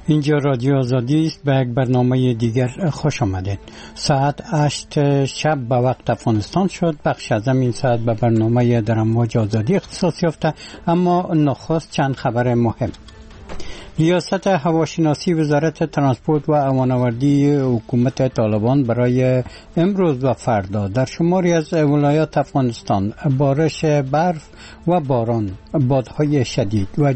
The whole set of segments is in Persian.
اینجا رادیو آزادی است. به یک برنامه دیگر خوش آمدید. ساعت 8 شب به وقت افغانستان شد. بخش از این ساعت به برنامه در امواج آزادی اختصاص یافته، اما نخست چند خبر مهم. ریاست هواشناسی وزارت ترانسپورت و امان‌آوری حکومت طالبان برای امروز و فردا در شماری از ولایات افغانستان بارش برف و باران، بادهای شدید و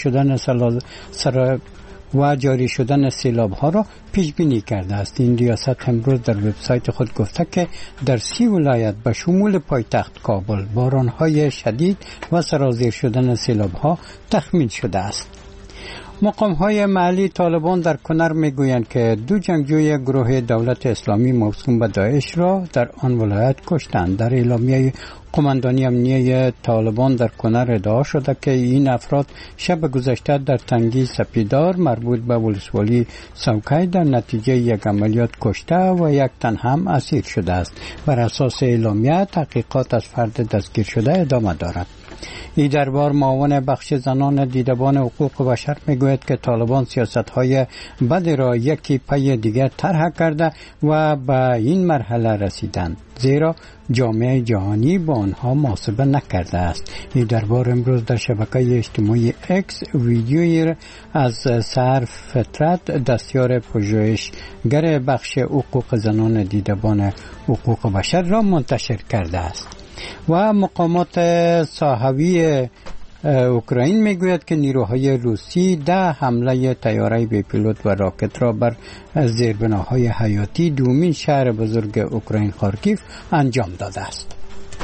جاری شدن سیلاب‌ها را پیش بینی کرده است. این ریاست امروز در وبسایت خود گفته که در 30 ولایت به شمول پایتخت کابل باران‌های شدید و سرازیر شدن سیلاب‌ها تخمین شده است. مقام‌های محلی طالبان در کنر می‌گویند که 2 جنگجوی گروه دولت اسلامی موسوم به داعش را در آن ولایت کشتند. در اعلامیه قماندانی امنیه طالبان در کنر ادعا شده که این افراد شب گذشته در تنگی سپیدار مربوط به ولسوالی سوکای در نتیجه یک عملیات کشته و یک تن هم اسیر شده است. بر اساس اعلامیه تحقیقات از فرد دستگیر شده ادامه دارد. این دربار معاون بخش زنان دیدبان حقوق بشر میگوید که طالبان سیاست‌های بد را یکی پی دیگر طرح کرده و به این مرحله رسیدند، زیرا جامعه جهانی با آنها محاسبه نکرده است. این دربار امروز در شبکه اجتماعی اکس ویدیویی از سر فطرت دستیار پژوهشگر بخش حقوق زنان دیدبان حقوق بشر را منتشر کرده است. و مقامات صحوی اوکراین میگوید که نیروهای روسی 10 حمله طیاره بی پیلوت و راکت را بر زیربناهای حیاتی دومین شهر بزرگ اوکراین خارکیف انجام داده است.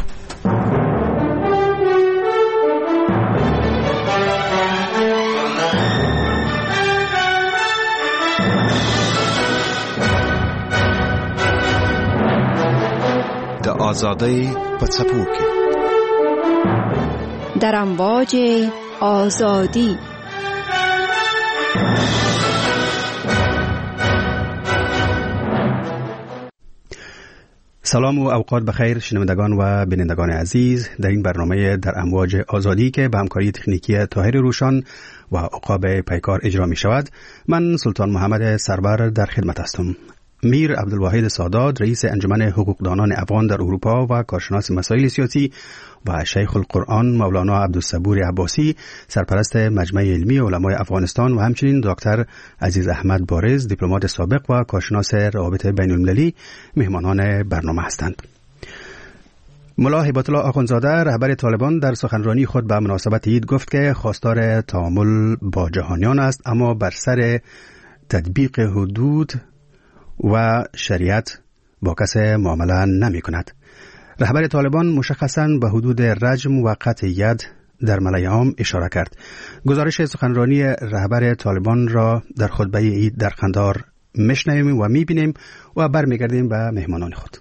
د آزادی په څپو کې در امواج آزادی. سلام و اوقات بخیر شنوندگان و بینندگان عزیز. در این برنامه در امواج آزادی که به همکاری تکنیکی طاهر روشان و عقاب پیکار اجرا می شود، من سلطان محمد سرور در خدمت هستم. میر عبدالواحد سادات، رئیس انجمن حقوقدانان افغان در اروپا و کارشناس مسائل سیاسی، و شیخ القرآن مولانا عبدالصبور عباسی، سرپرست مجمع علمی علمای افغانستان، و همچنین دکتر عزیز احمد بارز، دیپلمات سابق و کارشناس روابط بین المللی، مهمانان برنامه هستند. ملا هیبت الله آخوندزاده، رهبر طالبان، در سخنرانی خود به مناسبت عید گفت که خواستار تعامل با جهانیان است، اما بر سر تطبیق حدود و شریعت با کس معامله نمی کند. رهبر طالبان مشخصاً به حدود رجم و قطع ید در ملأ عام اشاره کرد. گزارش سخنرانی رهبر طالبان را در خطبه عید در قندهار میشنویم و میبینیم و برمیگردیم به مهمانان خود.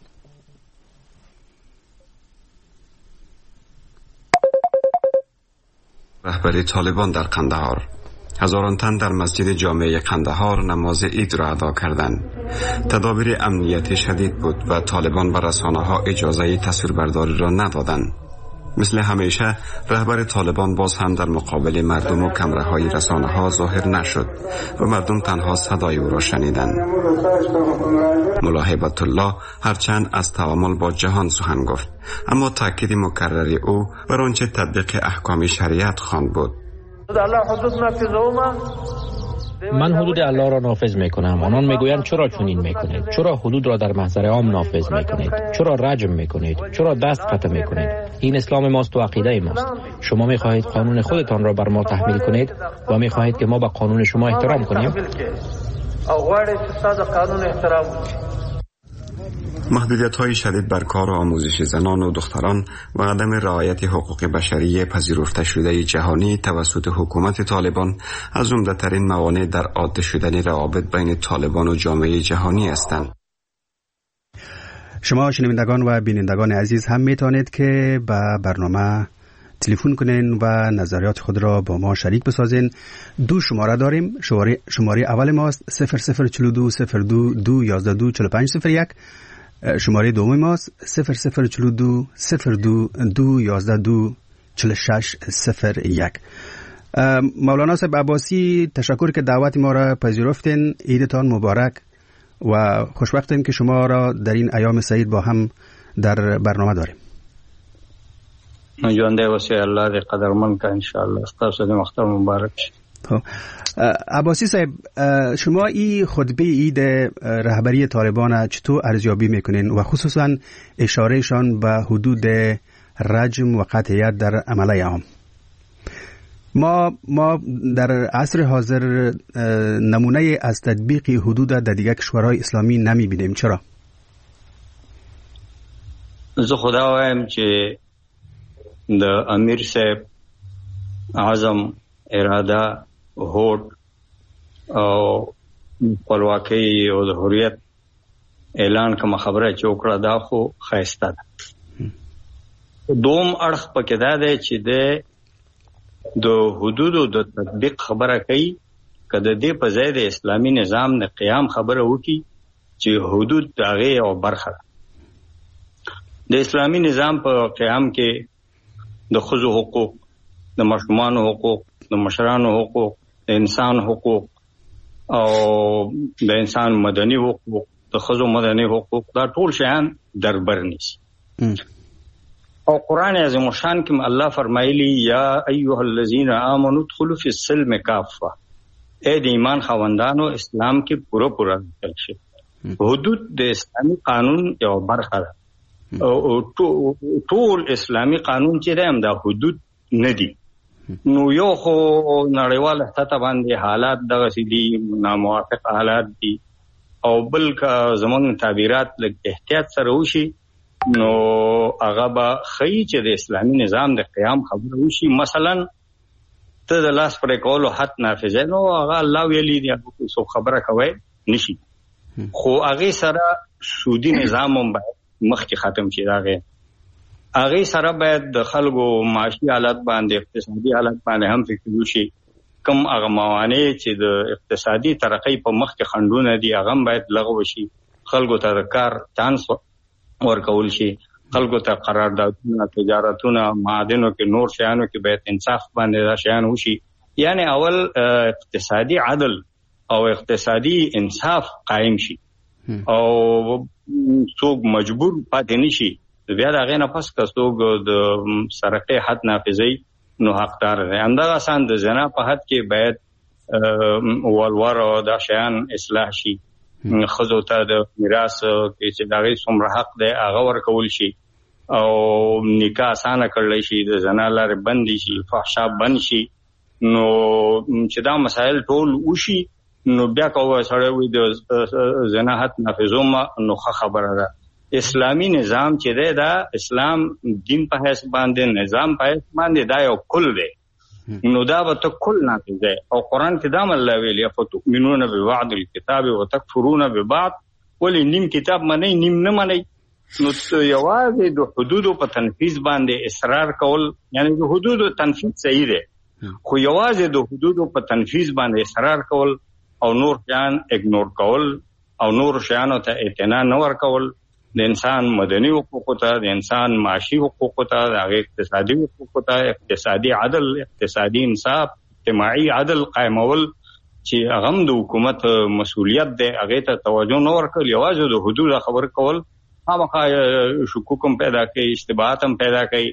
رهبر طالبان در قندهار. هزاران تن در مسجد جامع قندهار نماز عید را ادا کردند. تدابیر امنیتی شدید بود و طالبان به رسانه‌ها اجازه تصویربرداری را ندادند. مثل همیشه رهبر طالبان باز هم در مقابل مردم و کمره‌های رسانه‌ها ظاهر نشد و مردم تنها صدای او را شنیدند. ملا هیبت الله هرچند از تعامل با جهان سخن گفت، اما تاکید مکرر او بر آنچه تطبیق احکام شریعت خواند بود. من حدود الله را نافذ میکنم. آنان میگویند چرا چنین میکنید؟ چرا حدود را در محضر عام نافذ میکنید؟ چرا رجم میکنید؟ چرا دست قطع میکنید؟ این اسلام ماست و عقیده ماست. شما میخواهید قانون خودتان را بر ما تحمیل کنید و میخواهید که ما به قانون شما احترام کنیم؟ محدودیت‌های شدید بر کار و آموزش زنان و دختران و عدم رعایت حقوق بشری پذیرفته شده جهانی توسط حکومت طالبان از عمده‌ترین موانع در عاده شدن روابط بین طالبان و جامعه جهانی هستند. شما شنوندگان و بینندگان عزیز هم میتونید که به برنامه تلفن کنین و نظریات خود را با ما شریک بسازین. 2 شماره داریم. شماره اول ماست 0042 02 212 4501. شماره دوم ماست 0042 02 212 4601. مولانا صاحب عباسی، تشکر که دعوت ما را پذیرفتین. عیدتان مبارک و خوشوقتیم که شما را در این ایام سعید با هم در برنامه داریم. ژوندی اوسئ، الله دې قدرمن که انشاءالله. ستاسو د مختر مبارک شي. عباسی صاحب، شما این خطبه عید رهبری طالبان چطور ارزیابی میکنین و خصوصا اشارهشان به حدود رجم و قطعیت در عمله عام؟ ما در عصر حاضر نمونه از تطبیق حدود در دیگر کشورهای اسلامی نمیبینیم. چرا؟ زه خدا وایم چې د امیر صاحب عزم، اراده، هوډ او خپلواکۍ او د حریت اعلان کوم خبره چې وکړه دا خو ښایسته ده. دوم اړخ پکې دا دی چې د حدودو د تطبیق خبره کوي، که د دې په ځای د اسلامي نظام د قیام خبره وکړي چې حدود د هغې یوه برخه ده. د اسلامي نظام په قیام کې د ښځو حقوق، د ماشومانو حقوق، د مشرانو حقوق، د انسان حقوق او د انسان مدني حقوق، د ښځو مدني حقوق، دا ټول شیان در بر نیسي. او قرآن عظیم الشان کې الله فرمایلی یا ایها الذین آمنوا ادخلوا فی السلم کافه، اے د ایمان خاوندانو اسلام کې پوره داخل شئ. حدود د اسلامي قانون یو برخه ده. او ټول اسلامي قانون چې دی هم دا حدود نه دي. نو یو خو نړیواله سطح باندې حالات دغسې دي، ناموافق حالات دي، او بل که زموږ تعبیرات لږ احتیاط سره وشي نو هغه به ښیي چې د اسلامي نظام د قیام خبره وشي. مثلا ته د لاس پرې کولو حد نافظه، نو هغه الله ویلي دی هغه څوک خبره کوی نشي، خو هغې سره سودي نظام هم باید مخکې ختم شي. هغې سره باید د خلکو معاشي حالت باندې، اقتصادي حالت باندې هم فکر وشي. کوم هغه موانع چې د اقتصادي ترقۍ په مخ کې خنډونه دي هغه هم باید لغوه شي. خلکو ته د کار چانس ورکول شي، خلکو ته قراردادونه، تجارتونه، معادنو کې، نور شیانو کې باید انصاف باندې دا شیان وشي. یعنی اول اقتصادي عدل او اقتصادي انصاف قائم شي او څوک مجبور پاتې نشي. بیا د هغې نه پس که څوک د سرقې حد نافظوي نو حقدار دی. همدغه سان د زنا په حد کې باید ولور او دا شیان اصلاح شي. ښځو ته د میراث کې چې د هغې څومره حق دی هغه ورکول شي او نکاح اسانه کړلی شي، د زنا لارې بندې شي، فحشا بند شي. نو چې دا مسایل ټول وشي نو بیا که سړی وي د زنا حد نافظوم نو ښه خبره ده. اسلامي نظام چې دی دا اسلام دین په حیث باندې، نظام په حیث باندې دا یو کل دی. نو دا به ته کل نافظ دی. او قرآن کې دا هم الله ویلي فتؤمنون ببعض الکتاب وتکفرون ببعض، ولې نیم کتاب منئ نیم نه منئ. نو یوازې د حدودو په تنفیذ باندې اصرار کول، یعنی د حدودو تنفیذ صحیح دی، خو یوازې د حدودو په تنفیذ باندې اصرار کول او نور شیان اګنور کول او نور شیانو ته اعتنا نه ورکول، د انسان مدني حقوقو ته، د انسان معاشي حقوقو ته، د هغې اقتصادي حقوقو ته، اقتصادي عدل، اقتصادي انصاف، اجتماعي عدل قائمول چې هغه هم د حکومت مسؤلیت دی، هغې ته توجه نه ورکول، یوازې د حدودو خبر کول خامخا شکوک هم پیدا کوي، اشتباهات هم پیدا کوي.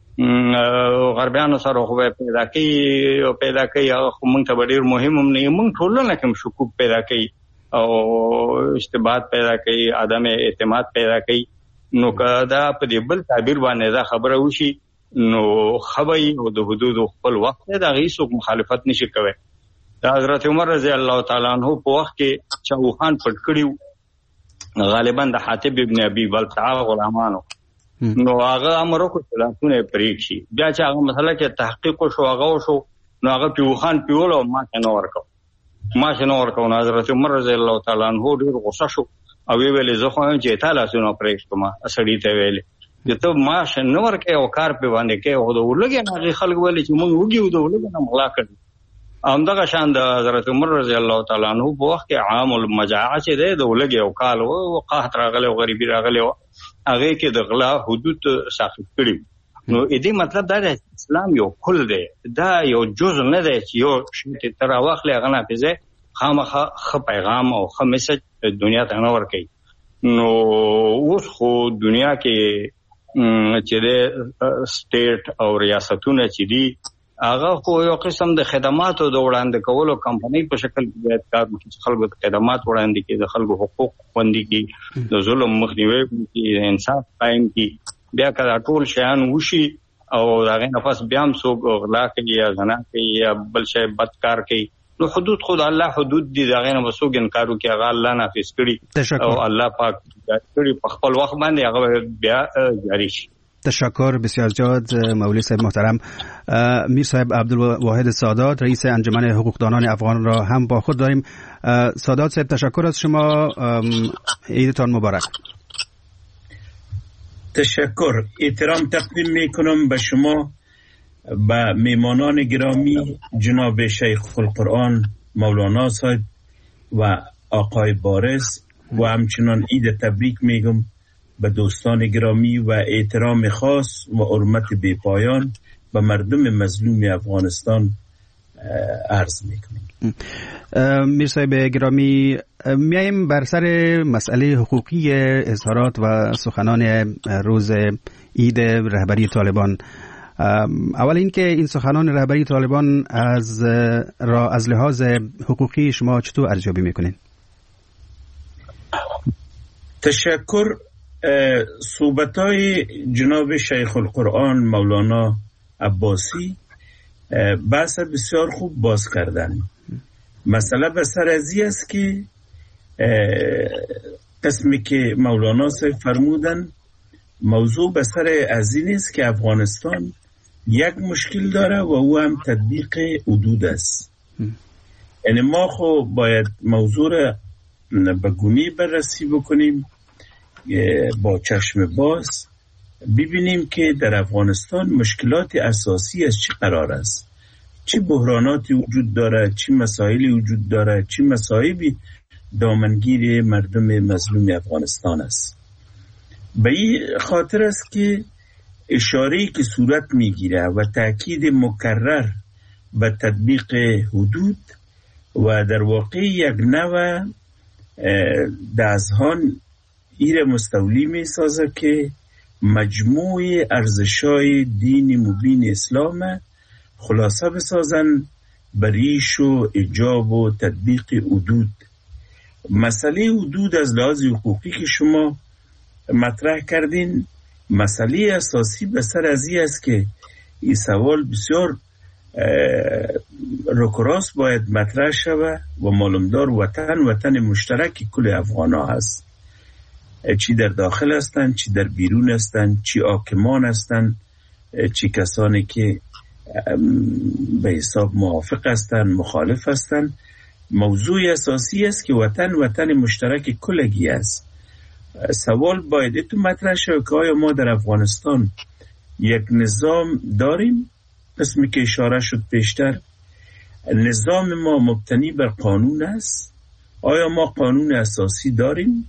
غربیانو سره خو پیدا کوي هغه خو موږ ته به ډېر مهم هم نه وي. موږ ټولنه کې هم شکوک پیدا کوي او اشتباهات پیدا کوي، عدم اعتماد پیدا کوي. نو که دا په دې بل تعبیر باندې دا خبره وشي نو خبري او د حدودو خپل وخت دی، د هغې څوک مخالفت نشي کوی. د حضرت عمر رضی الله تعالی عنه په وخت کې چاوخان پټ کړي غالبا د حاتب ابن ابي بلتعه غلامانو، نو هغه امر وکړ چې لاسونه یې پرې کړي. بیا چې هغه مسله کې تحقیق وشو هغه وشو نو هغه چاوخان پیول او ماته نه ورکو. نو حضرت عمر رضی الله تعالی عنه ډېر غوسه شو او ویلې زه خو وایم چې تا لاسونه پرې کړم. سړي ته ویلې چې ته معاش نه ورکوې او کار پې باندې کوې، خو د ولږې نه هغې خلک ویلې چې موږ وږي وو، د ولږې نه مغلا کړي. همدغه شان د حضرت عمر رضی الله تعالی عنه په وخت کې عام المجاعه چې دی د ولږې او کال و قحط راغلی او غریبي راغلی و، هغې کې د غلا حدود ساقط کړي نو دې مطلب دا دی اسلام یو کل دی، دا یو جزء نه دی چې یو شی تر واخلې هغه نافذه خامخا خ پیغام او خ میسج دنیا ته نه ورکړي. نو اوس خو دنیا کې چې د سټیټ او ریاستونه چې دي هغه خو یو قسم د خدماتو د وړاندې کولو کمپنۍ په شکل کې کار کوي چې خلکو ته خدمات وړاندې کوي، د خلکو حقوق خوندي کوي، د ظلم مخنیوي کوي، انصاف قائم کوي. بیا کله ټول شیان وشي او هغه نفس بیا هم څوک غلا کوي یا زنا کوي یا بل شی بدکار کوي، نو حدود خود الله حدود دي، هغه نه وسوګ انکار کوي، هغه الله نافذ کړي او الله پاک کړي په خپل وخت باندې هغه بیا جاری شي. تشکر بسیار زیاد مولوی صاحب محترم. میر صاحب عبدالواحد سادات رئیس انجمن حقوقدانان افغان را هم با خود داریم. سادات صاحب تشکر از شما، عیدتان مبارک. تشکر، احترام تقدیم میکنم به شما، به میمانان گرامی جناب شیخ القرآن مولانا صاحب و آقای بارس و همچنان عید تبریک میگم به دوستان گرامی و احترام خاص و حرمت بی‌پایان به مردم مظلوم افغانستان عرض میکنم. میر صاحب گرامی، میایم بر سر مسئله حقوقی اظهارات و سخنان روز عید رهبری طالبان. اول اینکه این سخنان رهبری طالبان از لحاظ حقوقی شما چطور ارزیابی میکنین؟ تشکر. صحبت‌های جناب شیخ القرآن مولانا عباسی بحث بسیار خوب باز کردن. مسئله به سر ازی است که قسمی که مولانا صاحب فرمودن، موضوع به سر ازی نیست که افغانستان یک مشکل داره و او هم تطبیق حدود است. یعنی ما خو باید موضوع را به گونی بررسی بکنیم، با چشم باز ببینیم که در افغانستان مشکلات اساسی از چی قرار است، چی بحراناتی وجود داره، چی مسائلی وجود داره، چی مصائبی دامنگیر مردم مظلوم افغانستان است. به این خاطر است که اشاره‌ای که صورت میگیره و تأکید مکرر به تطبیق حدود و در واقع یک نوع دزهان ایره مستولی می سازه که مجموع ارزشای دین مبین اسلام خلاصه بسازن بر ریش و ایجاب و تطبیق حدود. مسئله حدود از لحاظ حقوقی که شما مطرح کردین مسئله اساسی به سر ازی است که این سوال بسیار رکراس باید مطرح شود و معلومدار وطن مشترک کل افغان ها هست، چی در داخل هستند، چی در بیرون هستند، چی حاکمان هستند، چی کسانی که به حساب موافق هستند، مخالف هستند. موضوع اساسی است که وطن مشترک کلگی است. سوال باید تو مطرح شود که آیا ما در افغانستان یک نظام داریم؟ قسمی که اشاره شد پیشتر، نظام ما مبتنی بر قانون است. آیا ما قانون اساسی داریم؟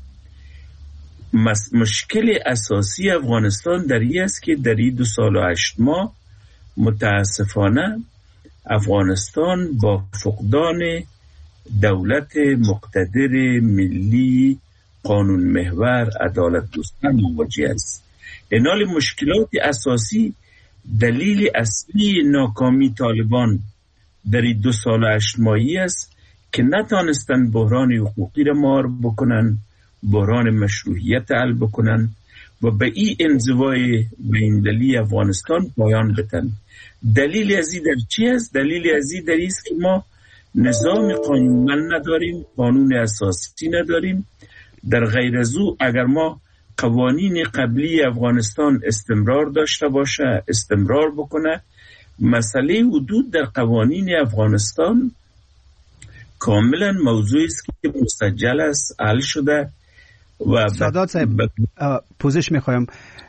مشکل اساسی افغانستان در این است که در این 2 سال و 8 ماه متاسفانه افغانستان با فقدان دولت مقتدر ملی قانون محور عدالت دوستانه مواجه است. این حال مشکلات اساسی دلیل اصلی ناکامی طالبان در این 2 سال و 8 ماهی است که نتانستن بحران حقوقی را مهار بکنن، بحران مشروعیت حل بکنن و به این انزوای بیندلی افغانستان پایان بدن. دلیل ازی در چی است؟ دلیل ازی در است که ما نظام قانونمند نداریم، قانون اساسی نداریم. در غیر از او اگر ما قوانین قبلی افغانستان استمرار داشته باشه، استمرار بکنه، مسئله حدود در قوانین افغانستان کاملا موضوعی است که مستجل است، حل شده. و سادات صاحب پوزش میخوایم،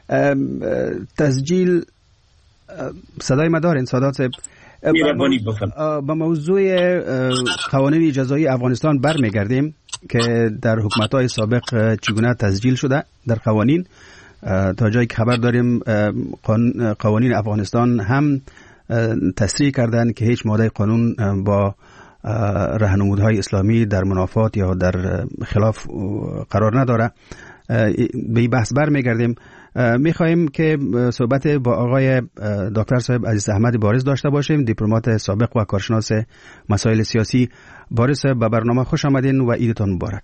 تسجیل صدای ما دارین سادات صاحب؟ با موضوع قوانین جزایی افغانستان برمیگردیم که در حکومت‌های سابق چگونه تسجیل شده در قوانین تا جایی که خبر داریم قوانین افغانستان هم تصریح کردن که هیچ ماده قانون با راهنمودهای اسلامی در منافات یا در خلاف قرار نداره. به این بحث برمیگردیم. میخواهیم که صحبت با آقای دکتر صاحب عزیز احمد بارز داشته باشیم، دیپلمات سابق و کارشناس مسائل سیاسی. بارز صاحب به برنامه خوش آمدین و عیدتان مبارک.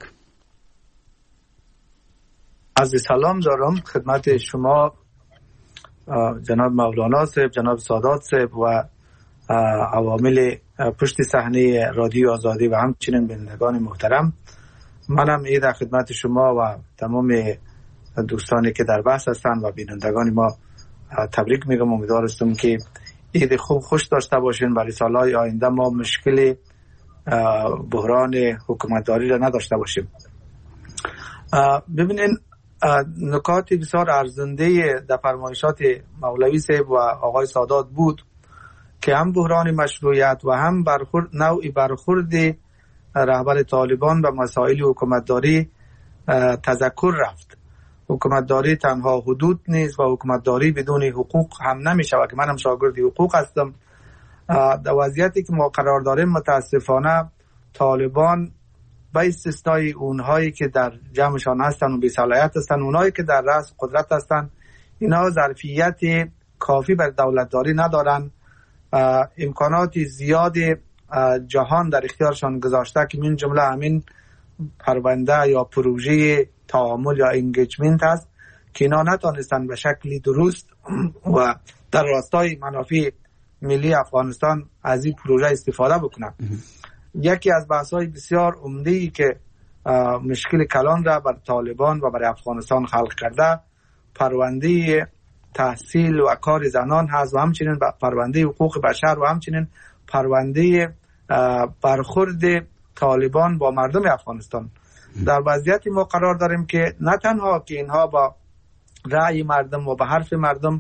عرض سلام دارم خدمت شما جناب مولانا صاحب، جناب سادات صاحب و عوامل پشت صحنه رادیو آزادی و همچنین بینندگان محترم. منم عید خدمت شما و تمام دوستانی که در بحث هستند و بینندگان ما تبریک میگم. امیدوارم که عید خوب خوش داشته باشین. برای سالهای آینده ما مشکل بحران حکومتداری را نداشته باشیم. ببینین نکات بسیار ارزنده در فرمایشات مولوی صاحب و آقای سادات بود که هم بحران مشروعیت و هم نوعی برخورد رهبر طالبان به مسائل حکومتداری تذکر رفت. حکومتداری تنها حدود نیست و حکومتداری بدون حقوق هم نمیشه و که منم شاگرد حقوق هستم. در وضعیتی که ما قرار داریم متاسفانه طالبان به استثنای اونهایی که در جمعشان هستن و بی‌صلاحیت هستن، اونهایی که در رأس قدرت هستن، اینا ظرفیت کافی بر دولتداری ندارن. امکانات زیاد جهان در اختیارشان گذاشته که من جمله همین پرونده یا پروژه تعامل یا انگیجمنت هست که اینا نتونستن به شکلی درست و در راستای منافع ملی افغانستان از این پروژه استفاده بکنن. یکی از بحث‌های بسیار عمده‌ای که مشکل کلان را بر طالبان و برای افغانستان خلق کرده پرونده تحصیل و کار زنان هست و همچنین پرونده حقوق بشر و همچنین پرونده برخورد طالبان با مردم افغانستان. در وضعیتی ما قرار داریم که نه تنها که اینها با رأی مردم و به حرف مردم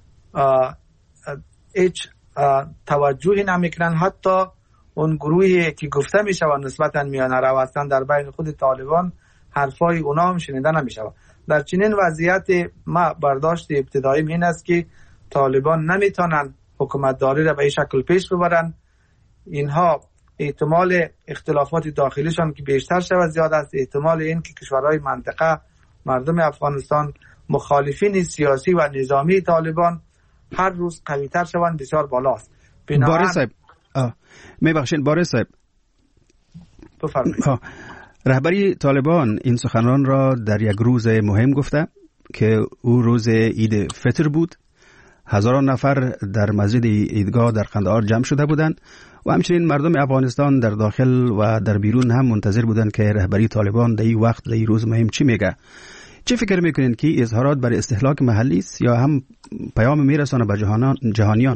هیچ توجهی نمیکنن، حتی اون گروهی که گفته میشه و نسبتا میانه رو هستن در بین خود طالبان حرفای اونا هم شنیده نمیشه. در چنین وضعیت ما برداشت ابتدایی این است که طالبان نمیتونن حکومتداری را به این شکل پیش ببرن. اینها احتمال اختلافات داخلیشان که بیشتر شود زیاد است، احتمال این که کشورهای منطقه مردم افغانستان مخالفین سیاسی و نظامی طالبان هر روز قوی‌تر شوند بسیار بالاست. بارز صاحب میبخشید بارز صاحب بفرمایید. رهبری طالبان این سخنان را در یک روز مهم گفته که او روز عید فطر بود. هزاران نفر در مسجد عیدگاه در قندهار جمع شده بودند و همچنین مردم افغانستان در داخل و در بیرون هم منتظر بودند که رهبری طالبان در این وقت در این روز مهم چی میگه. چه فکر میکنین که اظهارات برای استهلاک محلی است یا هم پیام میرسانه به جهانیان؟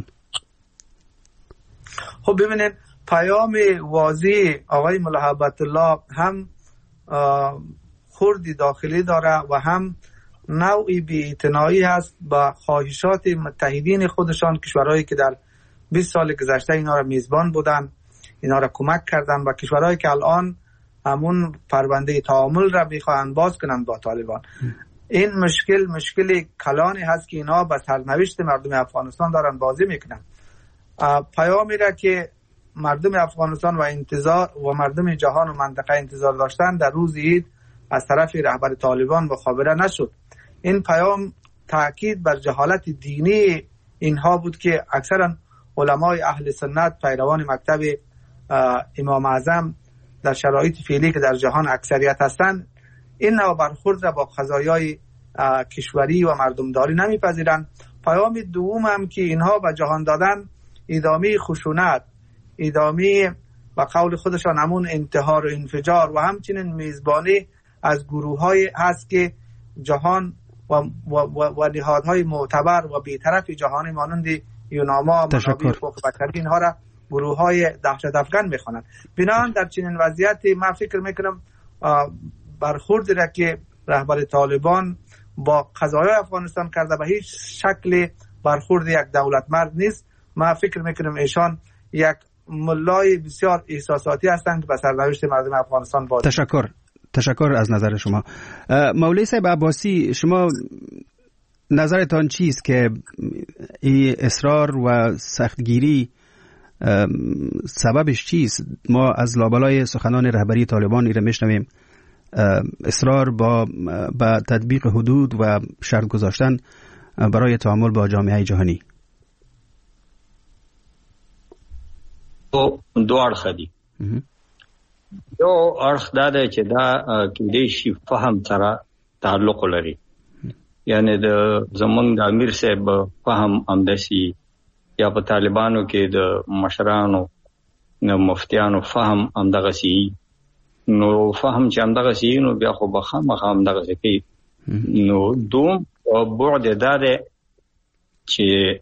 خب ببینید پیام واضح آقای ملحبت الله هم خوردی داخلی داره و هم نوعی بی‌اعتنایی هست با خواهشات متحدین خودشان، کشورهایی که در 20 سال گذشته اینا را میزبان بودن، اینا را کمک کردن و کشورهایی که الان همون پرونده تعامل را میخواهند باز کنن با طالبان. این مشکل کلانی هست که اینا به سرنوشت مردم افغانستان دارن بازی میکنن. پیامی را که مردم افغانستان و انتظار و مردم جهان و منطقه انتظار داشتن در روز عید از طرف رهبر طالبان مخابره نشد. این پیام تاکید بر جهالت دینی اینها بود که اکثرا علمای اهل سنت پیروان مکتب امام اعظم در شرایط فعلی که در جهان اکثریت هستند این نوع برخورد را با قضایای کشوری و مردمداری نمیپذیرند. پیام دوم هم که اینها به جهان دادن ادامه خشونت، ادامه و قول خودشان همون انتحار و انفجار و همچنین میزبانی از گروه‌های هست که جهان و نهادهای معتبر و بی‌طرف جهانی مانند یوناما، منابع حقوق بشری اینها را گروه‌های دهشت افکن می‌خوانند. بنابراین در چنین وضعیتی من فکر می‌کنم برخوردی را که رهبر طالبان با قضایای افغانستان کرده به هیچ شکل برخورد یک دولتمرد نیست. من فکر می‌کنم ایشان یک ملای بسیار احساساتی هستند که به سرنوشت مردم افغانستان بازی. تشکر از نظر شما. مولوی صاحب عباسی، شما نظرتان چیست که این اصرار و سختگیری سببش چیست؟ ما از لابلای سخنان رهبری طالبان ایره میشنویم اصرار با تطبیق حدود و شرط گذاشتن برای تعامل با جامعه جهانی. دو اړخ دي. یو اړخ دا دی چې دا کېدای شي فهم سره تعلق لري، یعنی د زمونږ د امیر صاحب فهم همداسي یا په طالبانو کې د مشرانو مفتیانو فهم همدغسي، نو فهم چې همدغسي نو بیا خو به خامخا همدغسي کوي. نو دوم بعد دا دی چې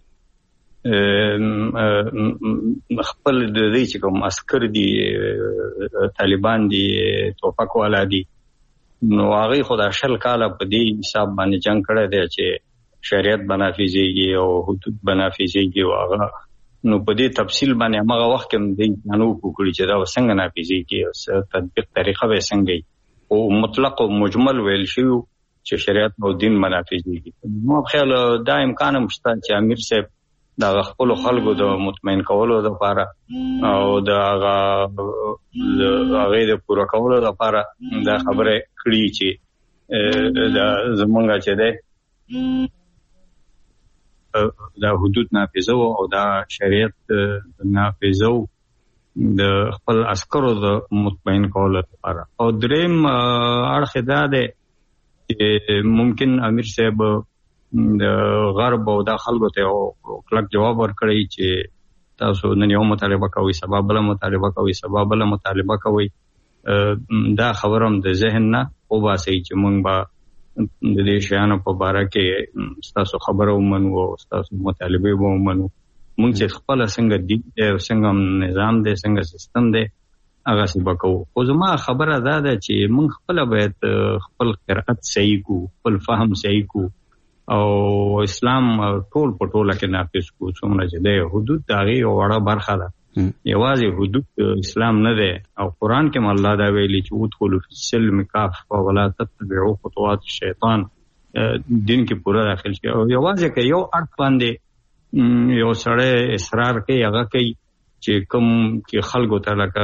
خپل د دې چې کوم عسكر دي طالبان دي توپک والا دي، نو هغه خو د 20 کاله په دې حساب باندې جنگ کړی دی چې شریعت بنافذيږي او حدود بنافذيږي او هغه نو په دې تفصیل باندې هغه وخت کې د نو کوکړي چې دا څنګه نافذيږي او تطبیق طریقه به څنګه او مطلق او مجمل ویل شي چې شریعت او دین بنافذيږي. نو خیال دا امکان هم شته چې امیر صاحب دا خپل خلکو د مطمئن کولو لپاره او دا هغه د پوره کولو لپاره دا خبره کړی چې دا زمونږ چې ده دا حدود نافذو او دا شریعت نافذو د خپل عسکرو د مطمئن کولو لپاره. او دریم اړخ دا ده چې ممکن امیر صاحب د غرب او د خلکو ته کلک جواب ورکړي چې تاسو نن یو مطالبه کوي سبا بل مطالبه کوي سبا بل مطالبه کوي. دا خبرم د ذهن نه او باسي چې مونږ به د دې شیانو په باره کې تاسو خبرو ومنو او تاسو مطالبه ومنو. مونږ چې خپل څنګه دي څنګه نظام دی څنګه سیستم دی هغه څه وکړو. خو زما خبره دا ده چې مونږ خپل باید خپل قرأت صحیح کو، خپل فهم صحیح کو او اسلام ټول په ټوله کې نافذ کو. څومره چې دی حدود دا غي وړه برخه ده، یوازې حدود اسلام نه ده. او قران کې الله دا ویلي چې ودخلوا فی السلم کافه ولا تتبعوا خطوات الشیطان، دین کې پورا داخل شي. او یوازې کې یو اړخ باندې یو سړی اصرار کوي هغه کوي چې کوم کې خلکو ته لکه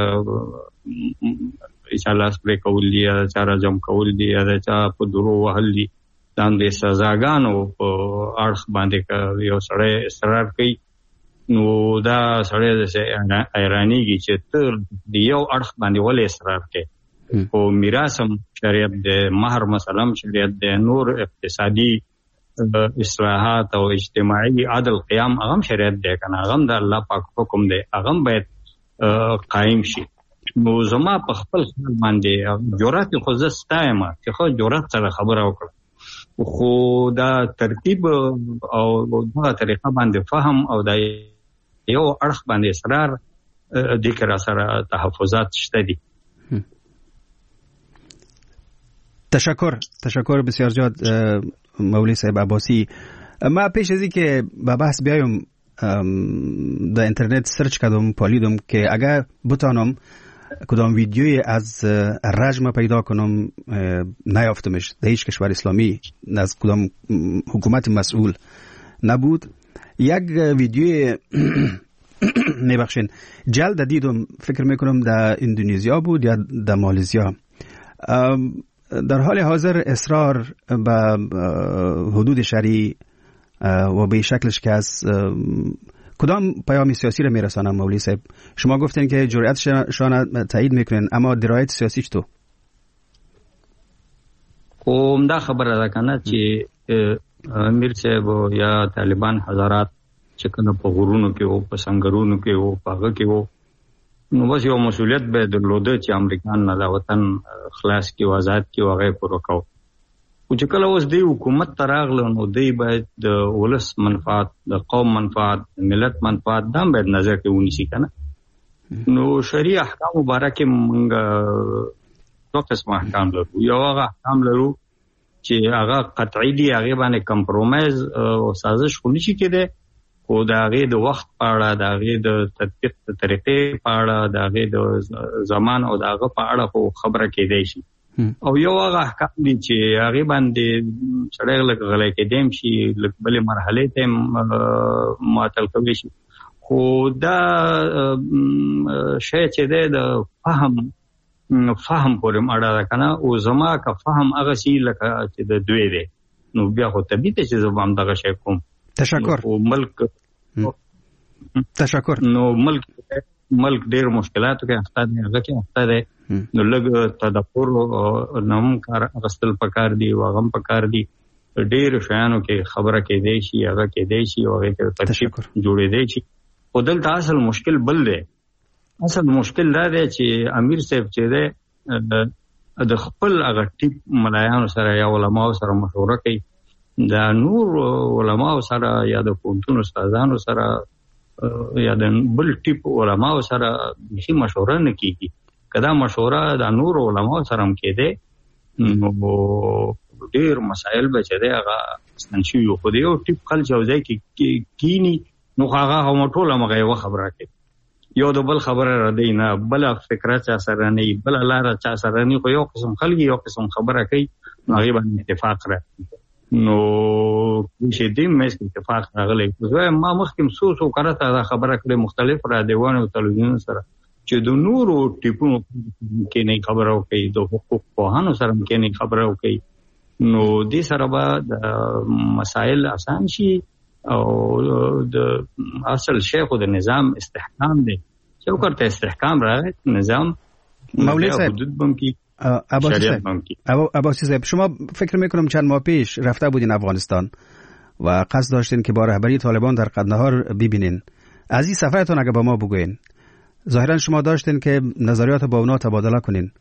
اشاله سپری کول دي یا چاره جمع کول دي یا چا په درو وهل دي د سزاګانو په اړخ باندې یو سړی اصرار کوي. نو دا سړی د ایرانیږي چې ته د یو اړخ باندې ولې اصرار کوي. او میراث هم شریعت د مہر مثلا شریعت د نور اقتصادي اصلاحات او اجتماعي عدل قیام هغه شریعت دی کنه، هغه د الله پاک حکم دی، هغه باید قائم شي. نو زما په خپل خیال باندې جرأت خو زستایم چې خو جرأت سره خبره وکړه، خو دا ترتیب او دا طریقه باندې فهم او دا یو اړخ باندې اصرار د کړه سره تحفظات شته دي. تشکر بسیار زیاد مولوی صاحب عباسی. ما پیش از اینکه به بحث بیایم در اینترنت سرچ کردم پالیدم که اگر بتانم کدام ویدیوی از رجم پیدا کنم نیافتمش در هیچ کشور اسلامی از کدام حکومت مسئول نبود. یک ویدیوی میبخشین جلد دیدم، فکر میکنم در اندونزیا بود یا در مالزیا. در حال حاضر اصرار به حدود شرعی و به شکلش که از کدام پیام سیاسی را میرسانم مولوی صاحب؟ شما گفتین که جرأتشان تایید میکنین، اما درایت سیاسی چطور؟ کوم دا خبره ده کنه چې امیر صاحب یا طالبان حضرات چې کنه په غرونو کې او په سنگرونو کې او په هغه کې وو، نو بس یو مسؤلیت به درلوده چې امریکان نه دا وطن خلاص کی او آزاد کی او هغه پوره کو. او چې کله اوس دی حکومت تراغله نو دی باید د ولس منفعت، د قوم منفعت، د ملت منفعت دام باید نظر کې ونیسي کنه. نو شریع احکام مبارک مونږ دوه قسم احکام لرو. یو هغه احکام لرو چې هغه قطعی دی، هغه باندې کمپرومایز او سازش خو نشي کېده، او دا هغه د وخت په اړه، دا هغه د تطبیق طریقې په اړه، دا هغه د زمان او دا هغه په اړه خو خبره کېدای شي. او یو هغه احکام دي چې هغه باندې سړی لکه غلی کېدم شي لکه بلې مرحله ته معطل کوي شي خو دا شی چې د فهم پورې اړه ده کنه او زما که فهم هغه شي لکه چې د دوی دی نو بیا خو طبیعي ته چې زه هم دغه شی کوم. تشکر. او ملک تشکر. نو ملک ډیر مشکلاتو کې اخته دی هغه کې اخته دی نو لږ تدبر نوم کار غسل پکار دی واغم پکار دی ډیر شیانو کې خبره کې دی شي هغه کې دی شي او هغه کې تشکر جوړې دی شي او دلته اصل مشکل بل دی. اصل مشکل دا دی چې امیر صاحب چې دی د خپل هغه ټیپ ملایانو سره یا علماو سره مشوره کوي دا نور علماو سره یا د پوهنتون استادانو سره یا د بل ټیپ علماو سره هیڅ مشوره نه کیږي. کدا مشوره د نور علماو سره هم کېده نو ډیر مسائل به چې دی هغه ستنشي یو خو دی او ټیپ خل چوځي کې کینی نو هغه هم ټول هغه یو خبره کوي یو د بل خبره را دی نه بل فکر چا سره نه بل لار چا سره نه خو یو قسم خلګي یو قسم خبره کوي هغه باندې اتفاق راځي نو چې دې مې اتفاق راغلی زه ما مخکې سوسو کارته دا خبره کړې مختلف را دیوان او تلویزیون سره چې د نورو ټیپونو کې نه خبره کوي د حقوق پوهانو سره کې نه خبره کوي نو دې سره به د مسائل آسان شي او د اصل شیخ د نظام استحکام دی چې وکړته استحکام راغی نظام مولوی صاحب حدود بم کی عباسی صاحب شما فکر میکنم چند ماه پیش رفته بودین افغانستان و قصد داشتین که با رهبری طالبان در قندهار ببینین. از این سفرتون اگه با ما بگوین ظاهرا شما داشتین که نظریات با اونا تبادله کنین.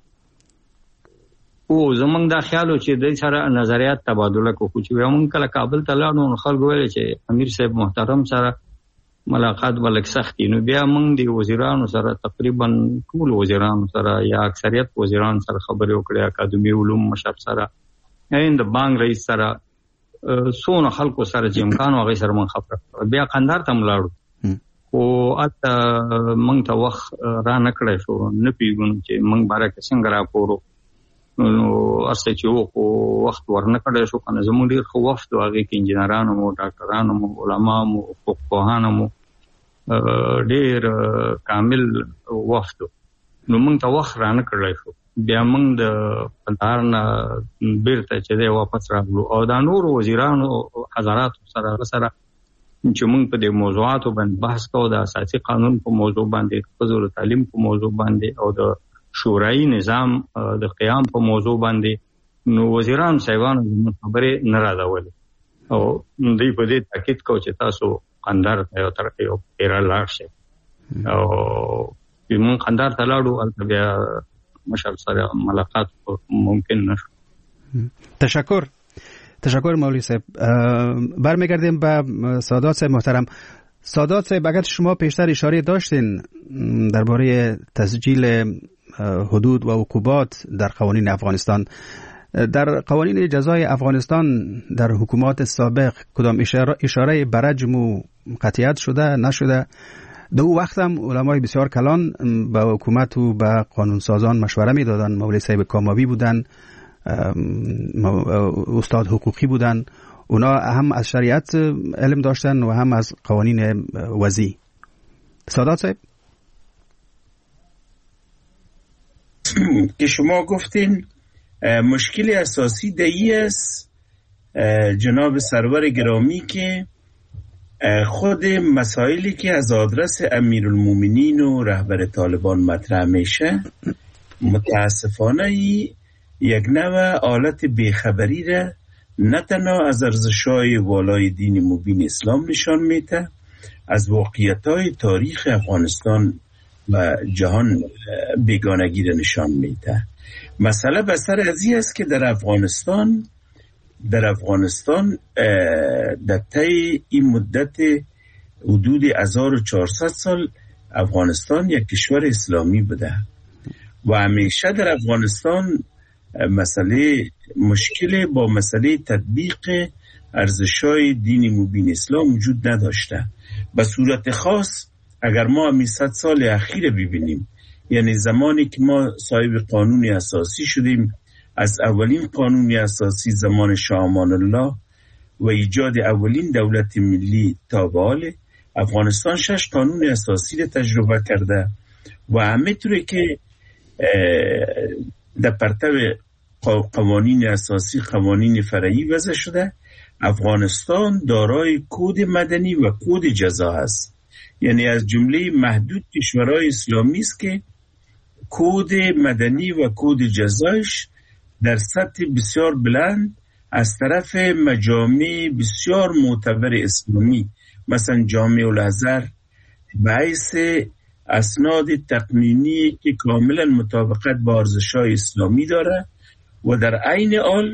او زمونږ دا خیالو چې د سره نظریات تبادله کوو چې موږ کله کابل ته لاړو نو خلک ویل چې امیر صاحب محترم سره ملاقات ولک سختي نو بیا موږ د وزیرانو سره تقریبا ټول وزیرانو سره یا اکثریت وزیران سره خبرې وکړې اکاډمي علوم مشر سره یعنی د بانک رئیس سره سونه خلکو سره چې امکان هغه سره موږ خبره بیا قندهار ته ملاړو او اته موږ ته وخت را نکړې شو نه پیګون چې موږ بارے څنګه راپورو نو اسه چې وخت ورنکړې شو کنه زموږ ډیر خو وخت هغه کې انجنیرانو مو ډاکټرانو مو علماء مو حقوق پوهانو مو ډیر کامل وخت نو موږ ته وخت را نکړې شو بیا موږ د قندهار نه بیرته چې دی واپس راغلو او دا نور وزیرانو حضرات سره چې موږ په دې موضوعاتو باندې بحث کوو د اساسي قانون په موضوع باندې حضور تعلیم په موضوع باندې او د شورای نظام د قیام په موضوع باندې نو وزیران صاحبانو خبرې نه راځولې او دوی په دې تاکید کوي چې تاسو قندهار ته یو تر یو پیرا لاړ شئ او موږ قندهار ته لاړو البته بیا مشر سره ملاقات ممکن نشو. تشکر مولوی صاحب. برمیگردیم به سادات صاحب محترم. سادات صاحب اگر شما پیشتر اشاره داشتین درباره تسجیل حدود و عقوبات در قوانین افغانستان در قوانین جزای افغانستان در حکومات سابق کدام اشاره به رجم و قطعیت شده نشده؟ در اون وقت هم علمای بسیار کلان به حکومت و به قانونسازان مشوره می دادن. مولوی صاحب کاماوی بودن، استاد حقوقی بودن، اونا هم از شریعت علم داشتن و هم از قوانین وضعی. سادات صاحب که شما گفتین مشکل اساسی دهی است جناب سرور گرامی که خود مسائلی که از آدرس امیرالمومنین و رهبر طالبان مطرح میشه متاسفانه یک نوع حالت بیخبری را نه تنها از ارزش‌های والای دین مبین اسلام نشان میده، از واقعیت‌های تاریخ افغانستان و جهان بیگانگی را نشان میده. مسئله بسر از این است که در افغانستان در طی این مدت حدود 1400 سال افغانستان یک کشور اسلامی بوده و همیشه در افغانستان مشکل با مسئله تطبیق ارزش‌های دین مبین اسلام وجود نداشته. به صورت خاص اگر ما همین 100 سال اخیر ببینیم، یعنی زمانی که ما صاحب قانون اساسی شدیم از اولین قانون اساسی زمان شاه امان الله و ایجاد اولین دولت ملی تا به حال افغانستان 6 قانون اساسی را تجربه کرده و همه طوری که در پرتو قوانین اساسی قوانین فرعی وضع شده، افغانستان دارای کد مدنی و کد جزا است. یعنی از جمله محدود کشورهای اسلامی است که کد مدنی و کد جزایش در سطح بسیار بلند از طرف مجامع بسیار معتبر اسلامی مثلا جامع الازهر به حیث اسناد تقنینی که کاملا مطابقت با ارزش‌های اسلامی داره و در عین حال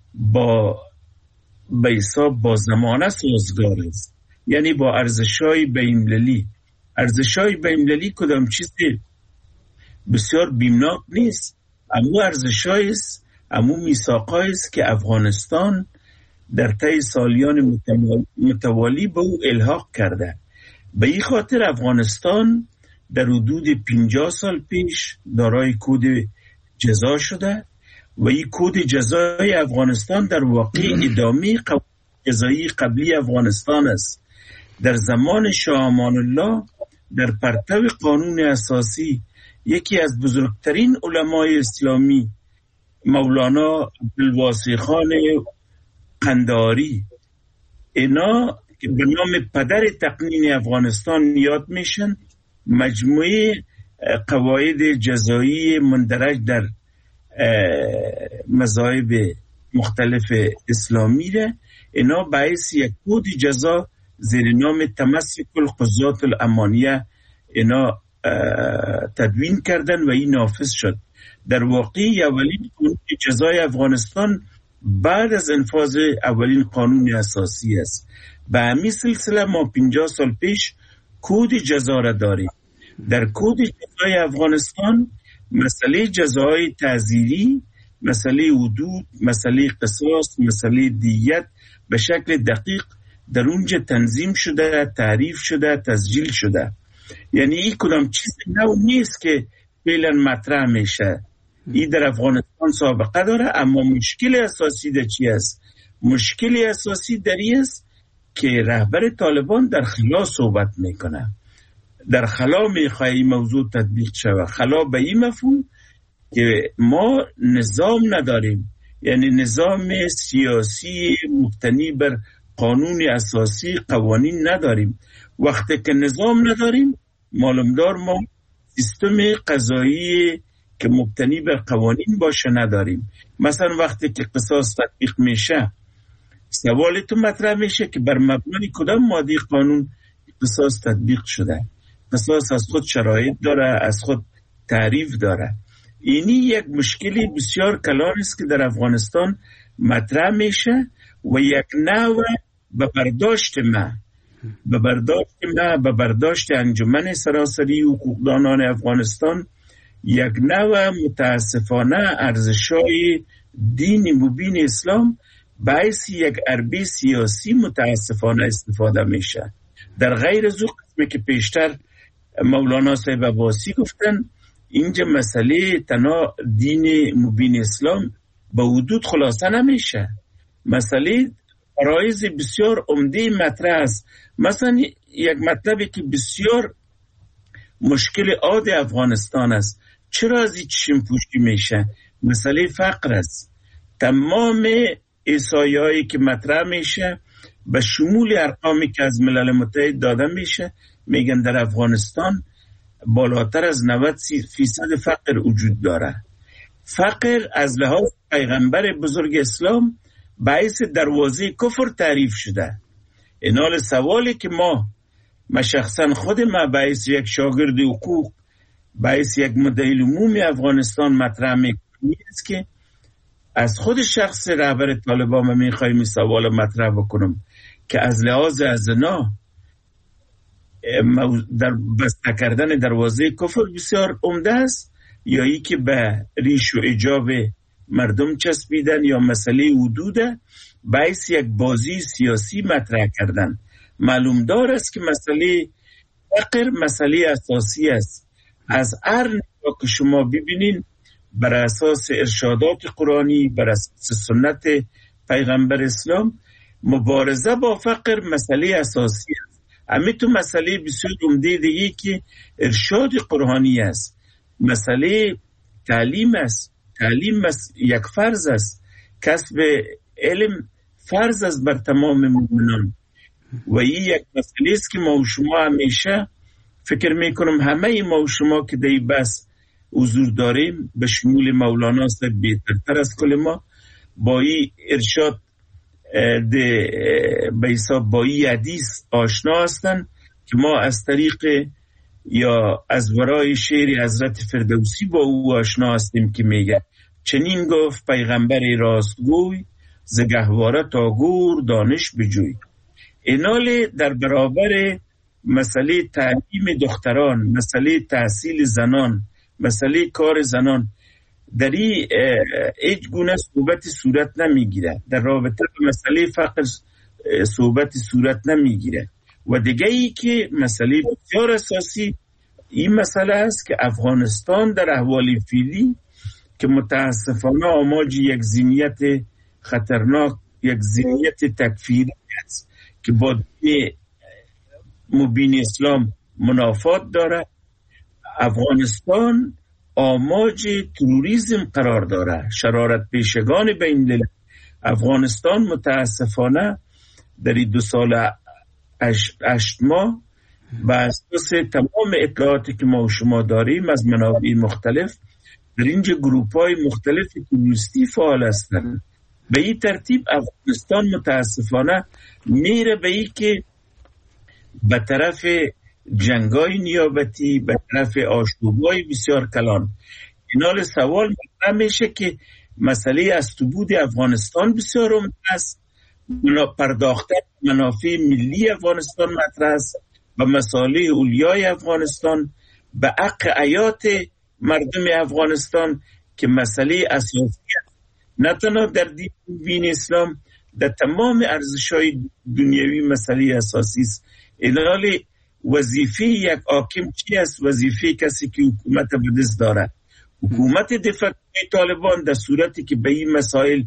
به حساب با زمانه سازگار است، یعنی با ارزش‌های بین‌المللی. ارزش‌های بین‌المللی کدام چیزی بسیار بیمناک نیست، اما ارزش‌هایی است، اما میثاق‌هایی است که افغانستان در طی سالیان متوالی به او الحاق کرده. به این خاطر افغانستان در حدود 50 سال پیش دارای کد جزا شده و این کد جزای افغانستان در واقع ادامه جزایی قبلی افغانستان است. در زمان شاه امان الله در پرتو قانون اساسی یکی از بزرگترین علمای اسلامی مولانا عبدالواسع خان قندهاری، اینا که به نام پدر تقنین افغانستان یاد میشن، مجموعه قواعد جزایی مندرج در مذاهب مختلف اسلامی را اینا باعث یک کد جزا زیر نام تمسک القضات الامانیه اینا تدوین کردن و این نافذ شد. در واقع اولین قانون جزای افغانستان بعد از انفاذ اولین قانون اساسی است. به همین سلسله ما 50 سال پیش کد جزا را داریم. در کد جزای افغانستان مسئله جزای تعزیری، مسئله حدود، مسئله قصاص، مسئله دیت به شکل دقیق در اونجا تنظیم شده، تعریف شده، تسجیل شده. یعنی این کدام چیز نو نیست که فعلا مطرح میشه. این در افغانستان سابقه داره، اما مشکل اساسی در چی است؟ مشکل اساسی در این است که رهبر طالبان در خلا صحبت میکنه، در خلا میخواه این موضوع تطبیق شود. خلا به این مفهوم که ما نظام نداریم، یعنی نظام سیاسی مبتنی بر قانون اساسی، قوانین نداریم. وقتی که نظام نداریم، معلومدار ما سیستم قضایی که مبتنی بر قوانین باشه نداریم. مثلا وقتی که قصاص تطبیق میشه، سوال تو مطرح میشه که بر مبنای کدام ماده قانون قصاص تطبیق شده. قصاص از خود شرایط داره، از خود تعریف داره. اینی یک مشکلی بسیار کلان است که در افغانستان مطرح میشه و یک نوع به برداشت انجمن سراسری حقوقدانان افغانستان، یک نوع متاسفانه ارزش‌های دین مبین اسلام باعث یک حربه سیاسی متاسفانه استفاده میشه. در غیر از او قسمی که پیشتر مولانا صاحب عباسی گفتن، اینجا مسئله تنها دین مبین اسلام به حدود خلاصه نمیشه. مسئله فرایض بسیار عمده مطرح است. مثلا یک مطلبی که بسیار مشکل عاد افغانستان است، چرا از این چشم پوشی میشه؟ مسئله فقر است. تمام احصایه‌هایی که مطرح میشه به شمول ارقامی که از ملل متحد داده میشه، میگن در افغانستان بالاتر از 90% فقر وجود داره. فقر از لحاظ پیغمبر بزرگ اسلام باعث دروازه کفر تعریف شده. اینال سوالی که ما شخصا خود ما باعث یک شاگرد حقوق، باعث یک مدعی عمومی افغانستان مطرح میکنیم است که از خود شخص رهبر طالبان ما میخوایم سوال مطرح بکنم که از لحاظ ازنا در بسته کردن دروازه کفر بسیار عمده است، یا ای که به ریش و اجاب مردم چسبیدن، یا مسئله حدوده باعث یک بازی سیاسی مطرح کردن. معلوم دار است که مسئله فقر مسئله اساسی است. از هر نگاه که شما ببینین بر اساس ارشادات قرآنی، بر اساس سنت پیغمبر اسلام، مبارزه با فقر مسئله اساسی است. اما تو مسئله بسیار عمده دیگه که ارشاد قرآنی است، مسئله تعلیم است. تعلیم یک فرض است. کسب علم فرض است بر تمام مؤمنان و این یک مسئله است که ما و شما همیشه فکر میکنم همه ما و شما که دی بس حضور داریم به شمول مولانا صاحب بهترتر از کل ما با این ارشاد به حساب با این حدیث آشنا هستند که ما از طریق یا از ورای شعر حضرت فردوسی با او آشنا هستیم که میگه چنین گفت پیغمبر راستگوی ز گهواره تا گور دانش بجوی. اینال در برابر مسئله تعلیم دختران، مسئله تحصیل زنان، مسئله کار زنان در این هیچ گونه صحبت صورت نمیگیره. در رابطه با مسئله فقر صحبت صورت نمیگیره. و دیگه ای که مسئله بسیار اساسی این مسئله است که افغانستان در احوال فعلی که متاسفانه آماج یک ذهنیت خطرناک، یک ذهنیت تکفیری است که با مبین اسلام منافات داره. افغانستان آماج تروریسم قرار داره، شرارت پیشگان بین الملل. افغانستان متاسفانه در 2 سال 8 ماه و اساس تمام اطلاعاتی که ما و شما داریم از منابع مختلف در اینجا گروپ‌های مختلف تروریستی فعال هستند. به این ترتیب افغانستان متاسفانه میره به این که به طرف جنگای نیابتی، به طرف آشوب‌های بسیار کلان. اینال سوال مطرح میشه که مسئله استبود افغانستان بسیار عمده است. پرداختن منافع ملی افغانستان مطرح است و مصالح اولیای افغانستان به حق حیات مردم افغانستان که مسئله اساسی است. نه تنها در دین اسلام، در تمام ارزش‌های دنیوی مسئله اساسی است. اینال وظیفه یک حاکم چی است؟ وظیفه کسی که حکومت به دست داره. حکومت دفاع طالبان در صورتی که به این مسائل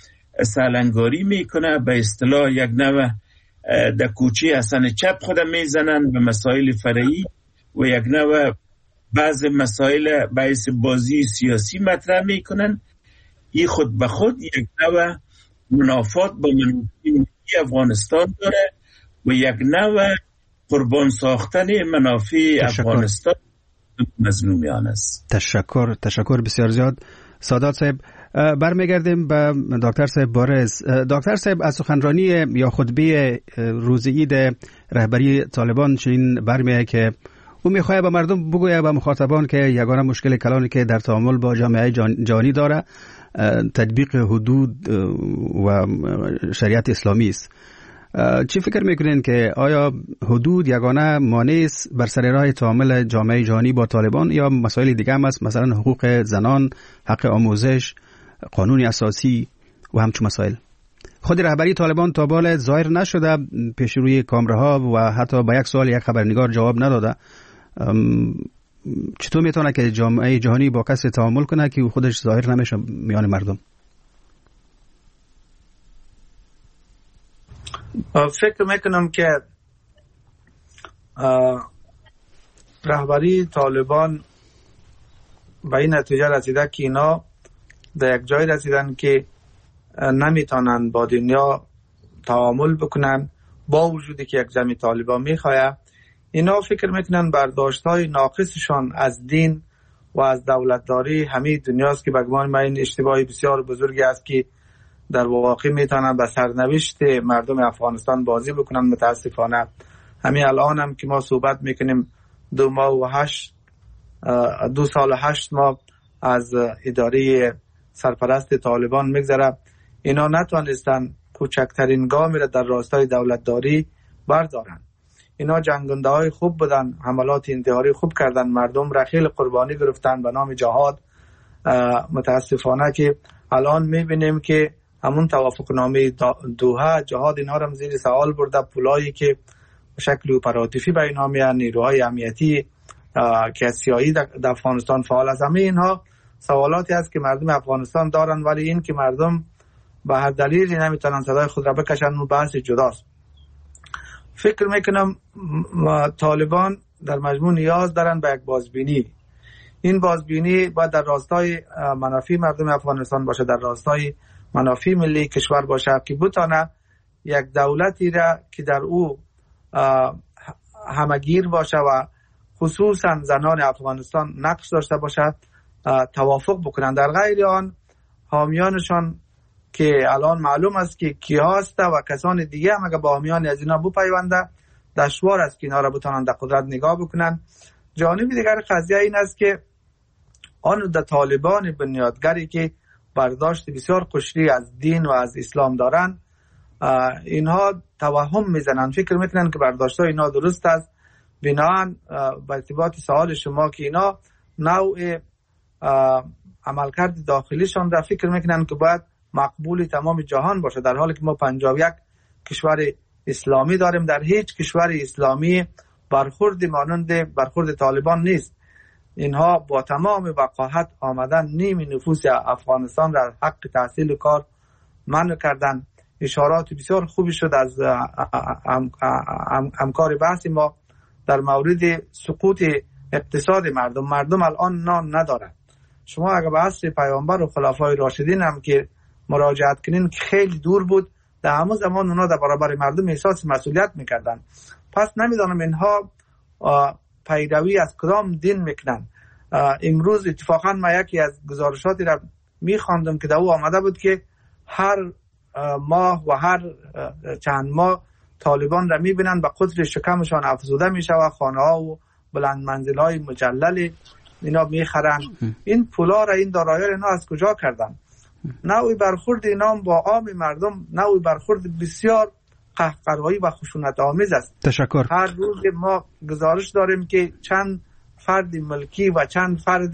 سالنگاری میکنه، به اصطلاح یک نوع در کوچه حسن چپ خودم میزنن به مسائل فرعی و یک نوع بعض مسائل باعث بازی سیاسی مطرح میکنن. این خود به خود یک نوع منافات با منافع ملی افغانستان داره و یک نوع قربان ساختن منافع افغانستان مظلومیان است. تشکر بسیار زیاد سادات صاحب. برمیگردیم به دکتر صاحب بارز. دکتر صاحب از سخنرانی یا خطبه روز عید رهبری طالبان چنین برمیآید که او میخواد به مردم بگوید به مخاطبان که یگانه مشکل کلانی که در تعامل با جامعه جهانی داره تطبیق حدود و شریعت اسلامی است. چی فکر میکنین که آیا حدود یگانه مانع است بر سر راه تعامل جامعه جهانی با طالبان یا مسائل دیگه هم است، مثلا حقوق زنان، حق آموزش، قانون اساسی و همچون مسائل؟ خود رهبری طالبان تا بال ظاهر نشده پیش روی کامراها و حتی به یک سوال یک خبرنگار جواب نداده. چطور میتونه که جامعه جهانی با کسی تعامل کنه که خودش ظاهر نمیشه میان مردم؟ فکر میکنم که رهبری طالبان به این نتیجه رسیده که اینا در یک جای رسیدن که نمیتونن با دنیا تعامل بکنن، با وجودی که یک جمعی طالبان میخواه. اینا فکر میکنن برداشت‌های ناقصشان از دین و از دولتداری همه دنیاست که بگمان من این اشتباهی بسیار بزرگی است که در واقع میتونن به سرنوشت مردم افغانستان بازی بکنن. متاسفانه همین الان هم که ما صحبت میکنیم 2 سال و 8 ماه از اداره سرپرست طالبان میگذره، اینا نتوانستن کوچکترین گامی را در راستای دولتداری بردارن. اینا جنگنده های خوب بودن، حملات انتحاری خوب کردن، مردم را خیلی قربانی گرفتن به نام جهاد. متاسفانه که الان میبینیم که همون توافقنامه دوحه جهاد اینا را زیر سوال برده. پولایی که به شکل اپراتیفی به اینا میان، نیروهای امنیتی که سیاسی در افغانستان فعال است، همه اینها سوالاتی است که مردم افغانستان دارن، ولی این که مردم به هر دلیلی نمیتونن صدای خود را بکشن اون بحث جداست. فکر میکنم طالبان در مجموع نیاز دارن به یک بازبینی. این بازبینی باید در راستای منافع مردم افغانستان باشه، در راستای منافع ملی کشور باشه، که بتانه یک دولتی را که در او همگیر باشه و خصوصا زنان افغانستان نقش داشته باشه توافق بکنن. در غیر آن حامیانشان که الان معلوم است که کیا هست و کسان دیگه هم اگر با حامیان از اینا بپیونده دشوار است که اینا را بتونن در قدرت نگاه بکنن. جانب دیگر قضیه این است که آن در طالبان بنیادگری که برداشت بسیار قشری از دین و از اسلام دارن، اینها توهم میزنن، فکر میکنن که برداشت‌های اینا درست است. بنابراین با ارتباط سوال شما که اینا نوع عملکرد داخلیشان را فکر میکنن که باید مقبول تمام جهان باشه، در حالی که ما 51 کشور اسلامی داریم. در هیچ کشور اسلامی برخورد مانند برخورد طالبان نیست. اینها با تمام وقاحت آمدن نیم نفوس افغانستان را حق تحصیل و کار منع کردن. اشارات بسیار خوبی شد از همکار بحث ما در مورد سقوط اقتصاد مردم الان نان ندارند. شما اگر به عصر پیامبر و خلفای راشدین هم که مراجعت کنین که خیلی دور بود، در همون زمان اونا در برابر مردم احساس مسئولیت میکردن. پس نمیدانم اینها پیروی از کدام دین میکنن. امروز اتفاقا ما یکی از گزارشاتی را میخواندم که در او آمده بود که هر ماه و هر چند ماه طالبان را میبینن به قدر شکمشان افزوده میشه و خانه ها و بلند منزل های مجلل اینا میخرن. این پولا را، این دارایی را اینا از کجا کردن؟ نوعی برخورد اینا با عام مردم نوعی برخورد بسیار قهقرایی و خشونت آمیز است. تشکر. هر روز ما گزارش داریم که چند فرد ملکی و چند فرد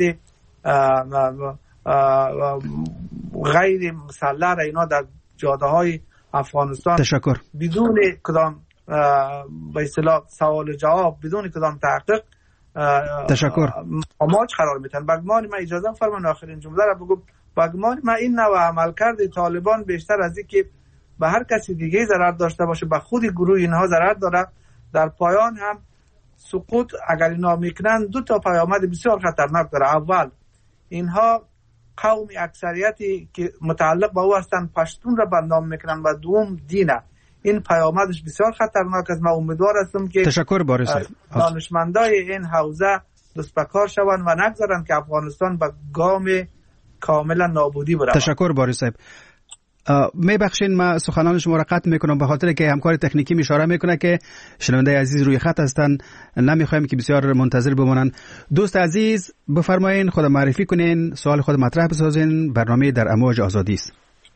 غیر مسلح را اینا در جاده های افغانستان تشکر. بدون کدام به اصطلاح سوال و جواب، بدون کدام تحقیق تشکر آماج قرار میتن. بگمان من اجازه فرمان آخرین جمله را بگم. بگمان من این نوع عملکرد طالبان بیشتر از اینکه به هر کسی دیگه ضرر داشته باشه به خود گروه اینها ضرر داره. در پایان هم سقوط اگر اینا میکنن دو تا پیامد بسیار خطرناک داره. اول اینها قوم اکثریتی که متعلق به او هستن پشتون را بدنام میکنن و دوم دینه. این پیامدش بسیار خطرناک است. من امیدوار هستم که تشکر بارس دانشمندای این حوزه دستبکار شوند و نگذارن که افغانستان به گام کاملا نابودی برود. تشکر بارس صاحب. میبخشین ما سخنان شما را قطع میکنم به خاطر که همکار تکنیکی اشاره میکنه که شنونده عزیز روی خط هستن، نمیخوایم که بسیار منتظر بمونن. دوست عزیز بفرمایین، خود معرفی کنین، سوال خود مطرح بسازین. برنامه در امواج آزادی است.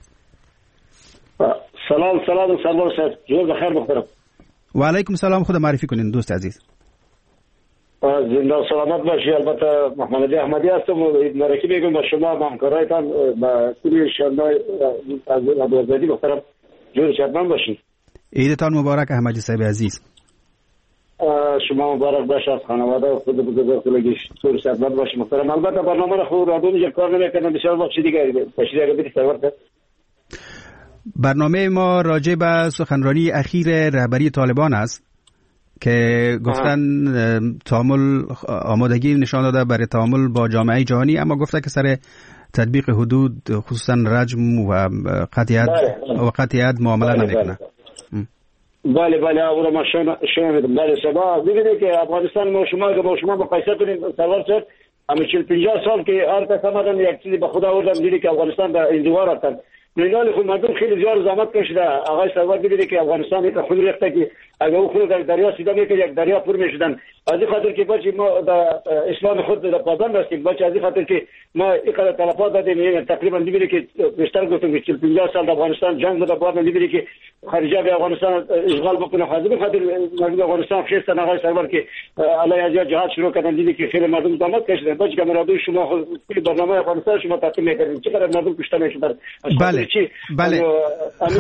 سلام سلام صاحب، جواب بخیر محترم. و علیکم سلام. خود معرفی کنین دوست عزیز. زنده و سلامت باشی. البته محمد علی احمدی هستم و مرکی میگم با شما و همکارایتان با کلی شنوندگان از آزادی محترم جور شادمان باشید. عیدتان مبارک احمدی صاحب عزیز. شما مبارک باشه، از خانواده و خود بزرگسالگی جور شادمان باشید محترم. البته برنامه را خود رادیو میشه کار نمیکنم، بسیار وقت دیگه باشید اگه بدید سرور. برنامه ما راجع به سخنرانی اخیر رهبری طالبان است که گفتن تعامل آمادگی نشان داده برای تعامل با جامعه جهانی، اما گفته که سر تطبیق حدود خصوصا رجم و قطع ید معامله نمیکنه. بله او را ما شنیدم. بله شما ببینید که افغانستان ما شما مقایسه کنیم سوار شد اما 40-50 سال که هر کس آمدن یک چیزی به خدا آوردن دیدی که افغانستان در انزوا رفتن. نینال خود مردم خیلی زیاد زحمت کشیده. آقای سروار دیدی که افغانستان یک خود ریخته که اگه او خود در دریا سیدا میکرد یک دریا پر میشدن. از این خاطر که بچی ما در اسلام خود در پادان هستیم، بچی از این خاطر که ما این قدر تلفات دادیم. تقریبا دیدی که بیشتر گفتم که 40-50 سال افغانستان جنگ بوده، بعد دیدی که خارجه به افغانستان اشغال بکنه. از این خاطر مردم افغانستان خیستن آقای سروار که علی از جهاد شروع کردن. دیدی که خیلی مردم زحمت کشیدن. بچی که مرادو شما خود برنامه افغانستان شما تعقیب میکردین چقدر مردم کشته میشدن. بله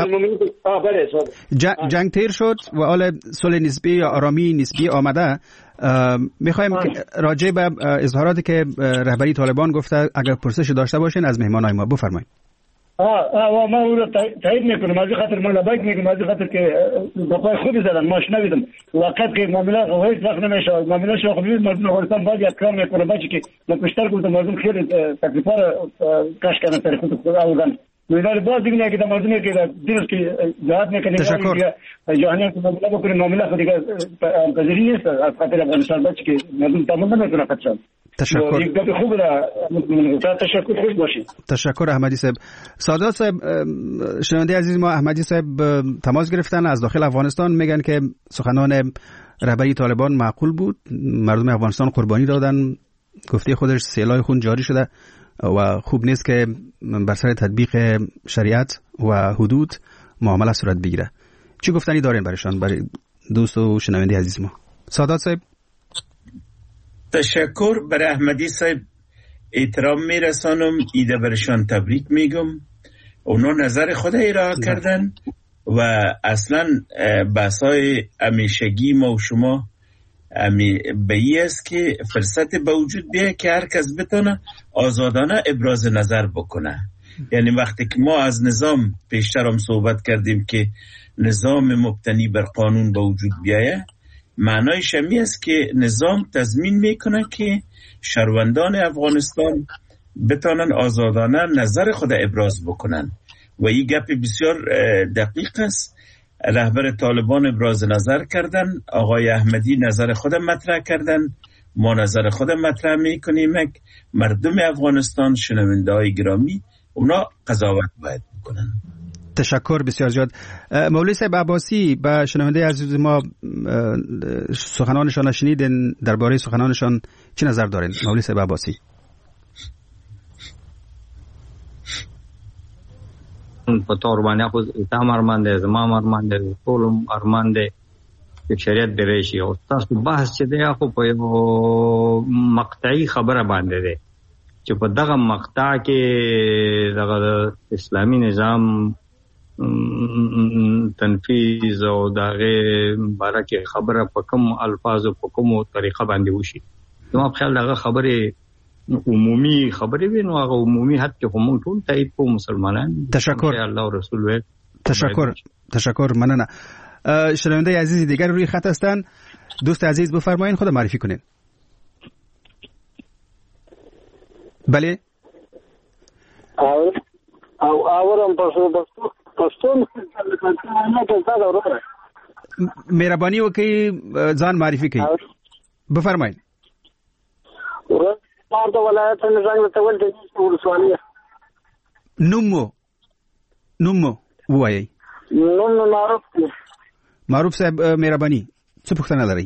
جنگ تیر شد و حال صلح نسبی یا آرامی نسبی آمده، میخوایم راجع به اظهاراتی که رهبری طالبان گفته اگر پرسش داشته باشین از مهمانای ما بفرمایید. ما اون رو تایید میکنم، از خاطر ما لبیک میگم، از خاطر که با پای خودی زدن، ما شنیدم وقت که معامله هیچ وقت نمیشه، معامله شو خودی مردم افغانستان باید اکرام میکنه، باشه که ما پیشتر گفتم مردم خیلی تکلیفا رو کاش کنه سر خود آوردن. میدار باز دیگه که مردم که درست که جهاد میکنه، تشکر. جهانی که معامله بکنه، معامله خودی که پذیری نیست از خاطر افغانستان، باشه که مردم تمام نمیکنه خودشان. تشکر. یک دفعه خوب تشکر خوش باشید. تشکر احمدی صاحب. سادات صاحب، شنونده عزیز ما احمدی صاحب تماس گرفتن از داخل افغانستان، میگن که سخنان رهبری طالبان معقول بود، مردم افغانستان قربانی دادن، گفته خودش سیلای خون جاری شده و خوب نیست که بر سر تطبیق شریعت و حدود معامله صورت بگیره. چی گفتنی دارین برایشان، برای دوست و شنونده عزیز ما؟ سادات صاحب. تشکر برای احمدی صاحب، احترام میرسانم، ایده برشان تبریک میگم. اونا نظر خود ارائه کردن و اصلا بحثای همیشگی ما و شما به این است که فرصت به وجود بیه که هر کس بتونه آزادانه ابراز نظر بکنه. یعنی وقتی که ما از نظام پیشتر هم صحبت کردیم که نظام مبتنی بر قانون به وجود بیایه، معنایش همی است که نظام تضمین میکنه که شهروندان افغانستان بتانن آزادانه نظر خود ابراز بکنن و این گپ بسیار دقیق است. رهبر طالبان ابراز نظر کردن، آقای احمدی نظر خود مطرح کردن، ما نظر خود مطرح میکنیم. مردم افغانستان، شنونده های گرامی، اونا قضاوت باید بکنن. تشکر بسیار زیاد. مولوی صاحب عباسی، به شنونده عزیز ما سخنانشان شنیدین، درباره سخنانشان چی نظر دارین مولوی صاحب عباسی؟ په تور باندې خو تام ارمان دی، زما ارمان دی، ټول ارمان دی چې شریعت دی راشي. او تاسو بحث چې دی خو په یو مقطعي خبره باندې دی چې په دغه مقطع کې دغه اسلامي نظام تنفیذ او دغه بارکه خبره په کوم الفاظو په کوم طریقه باندې وشي. نو په خیال دغه خبره عمومی خبرې وي، نو هغه عمومی حد کې هم ټول تایید کو مسلمانان. تشکر. الله رسول وي. تشکر مننه. شنونده عزیز دیگر روی خط هستن. دوست عزیز بفرمایید، خود معرفی کنین. بله. آورم پښتون مهربانی وکړئ ځان معرفي کړئ. بفرمایید. د ولایت نظام ته ول د ولسوالۍ نوم وایي. نوم معروف صاحب مهرباني څه پوښتنه لرئ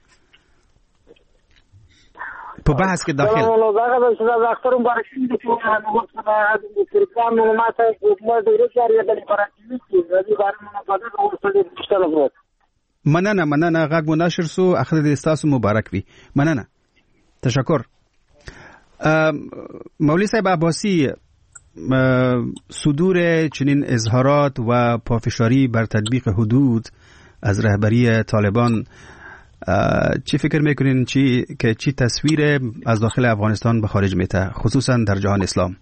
په بحث کې داخل؟ نو دا د اختر مبارکي د پروګرام معلومات حکومت ډیره جاری ده لپاره چې د بارنامه په دغه ورسره مشترک وي. مننه غږ مو نشر سو، اخر د استاسو مبارک وي. مننه. تشکر. مولوی صاحب عباسی، صدور چنین اظهارات و پافشاری بر تطبیق حدود از رهبری طالبان، چی فکر میکنین چی تصویر از داخل افغانستان به خارج میته، خصوصا در جهان اسلام؟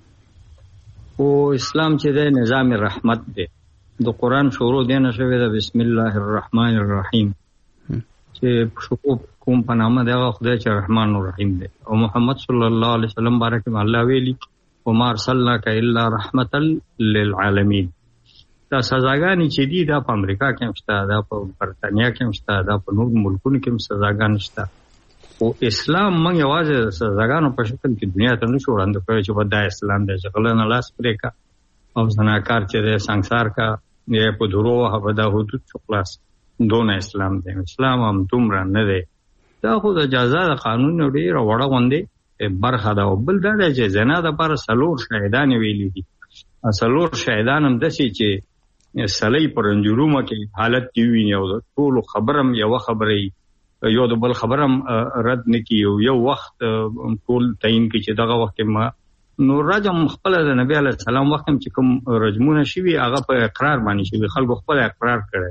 او اسلام چې د نظام رحمت دی، د قرآن شروع دی نشوي د بسم الله الرحمن الرحیم چې شروع کوم په نامه دغه خدای چې رحمان الرحیم دی. او محمد صلی الله علیه وسلم بارک الله ویلی وما ارسلناک الا رحمتا للعالمین. دا سزاګانې چې دي دا په امریکا کې هم شته، دا په برتانیا کې هم شته، دا په نور ملکونو کې هم سزاګانې شته. او اسلام موږ یوازې سزاګانو په شکل کې دنیا ته نشو وړاندې کوي چې دا اسلام دی چې غلنه لاس پرې کا او زناکار چې دی سنگسار کا یا په درو هغه د حدود خلاص دون اسلام دی. اسلام هم دومره نه دی. دا خو د اجازه د قانون ډیره وړه غوندې برخه ده. او بل دا دی چې زنا د پر سلور شهیدان ویلي دي. سلور شهیدان هم داسې چې سلی پر انجرومه کې حالت کې ویني او ټول خبرم یو خبرې یو د بل خبرم رد نکي یو وخت ټول تعین کې چې دغه وخت ما نو رجم خپل د نبی علی السلام وخت چې کوم رجمونه شوي هغه په اقرار باندې شوي، خلکو خپل اقرار کړی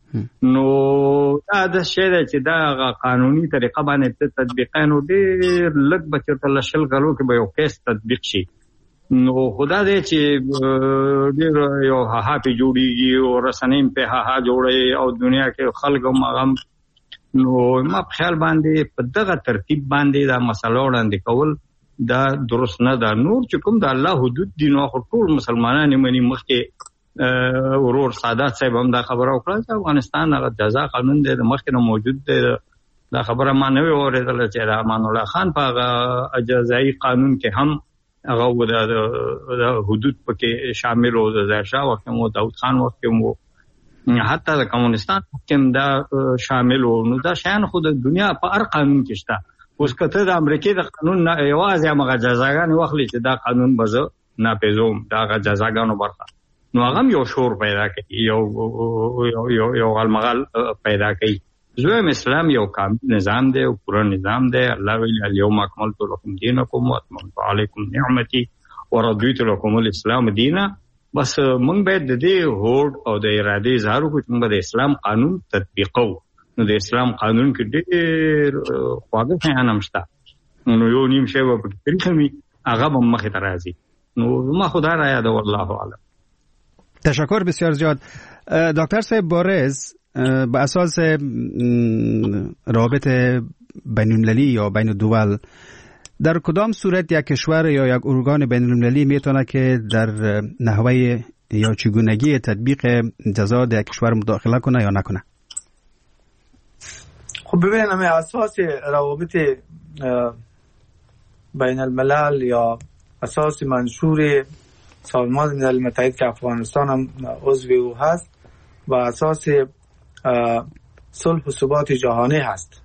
نو دا د شی چې دا قانوني طریقه باندې تطبیقانو ډېر لږ بچته لشل غلو کې به یو کیس تطبیق شي نو خدا دې چې ډېر یو هاپی جوړیږي او رسنیم په ها جوړي او دنیا کې خلک مغم نو ما په خیال باندې په دغه ترتیب باندې دا مسله وړاندې کول دا درست نه ده. نور چې کوم د الله حدود دي نو ټول مسلمانان مني مخکې ورور سادات صاحب هم دا خبره وکړه چې افغانستان هغه جزا قانون دی مخکې نه موجود دی. دا خبره ما نه اوریدله چې امان الله خان په جزایي قانون کې هم هغه د حدود پکې شامل و. د ظاهر شاه وخت مو داود خان وخت مو حتی د کمونستان حکم دا شامل و. نو دا شان خو د دنیا په هر قانون کې شته. اوس کته د امریکای د قانون نه یوازې هغه جزاګان واخلي چې دا قانون بزه ناپېژوم دا هغه جزاګانو برخه نو هغه یو شور پیدا کوي یو غلمغال پیدا کوي. زویم اسلام یو کامل نظام دی او پوره نظام دی. الله ویل الیوم اکملت لکم دینکم واتممت علیکم نعمتي ورضیت لکم الاسلام دینا. بس موږ باید د دې هوډ او د ارادې اظهار وکړو چې موږ د اسلام قانون تطبیقو. نو د اسلام قانون کې ډېر خواږه شیان هم شته نو یو نیم شی به پکې کمی هغه به مخې ته راځي. نو ما خدا را یاد والله اعلم. تشکر بسیار زیاد. دکتر صاحب بارز به اساس روابط بین المللی یا بین الدول در کدام صورت یک کشور یا یک ارگان بین المللی میتونه که در نحوه یا چگونگی تطبیق جزا در کشور مداخله کنه یا نکنه؟ خب ببینیم اساس روابط بین الملل یا اساس منشور سازمان ملل متحد که افغانستان هم عضو او هست و اساس صلح و ثبات جهانی هست.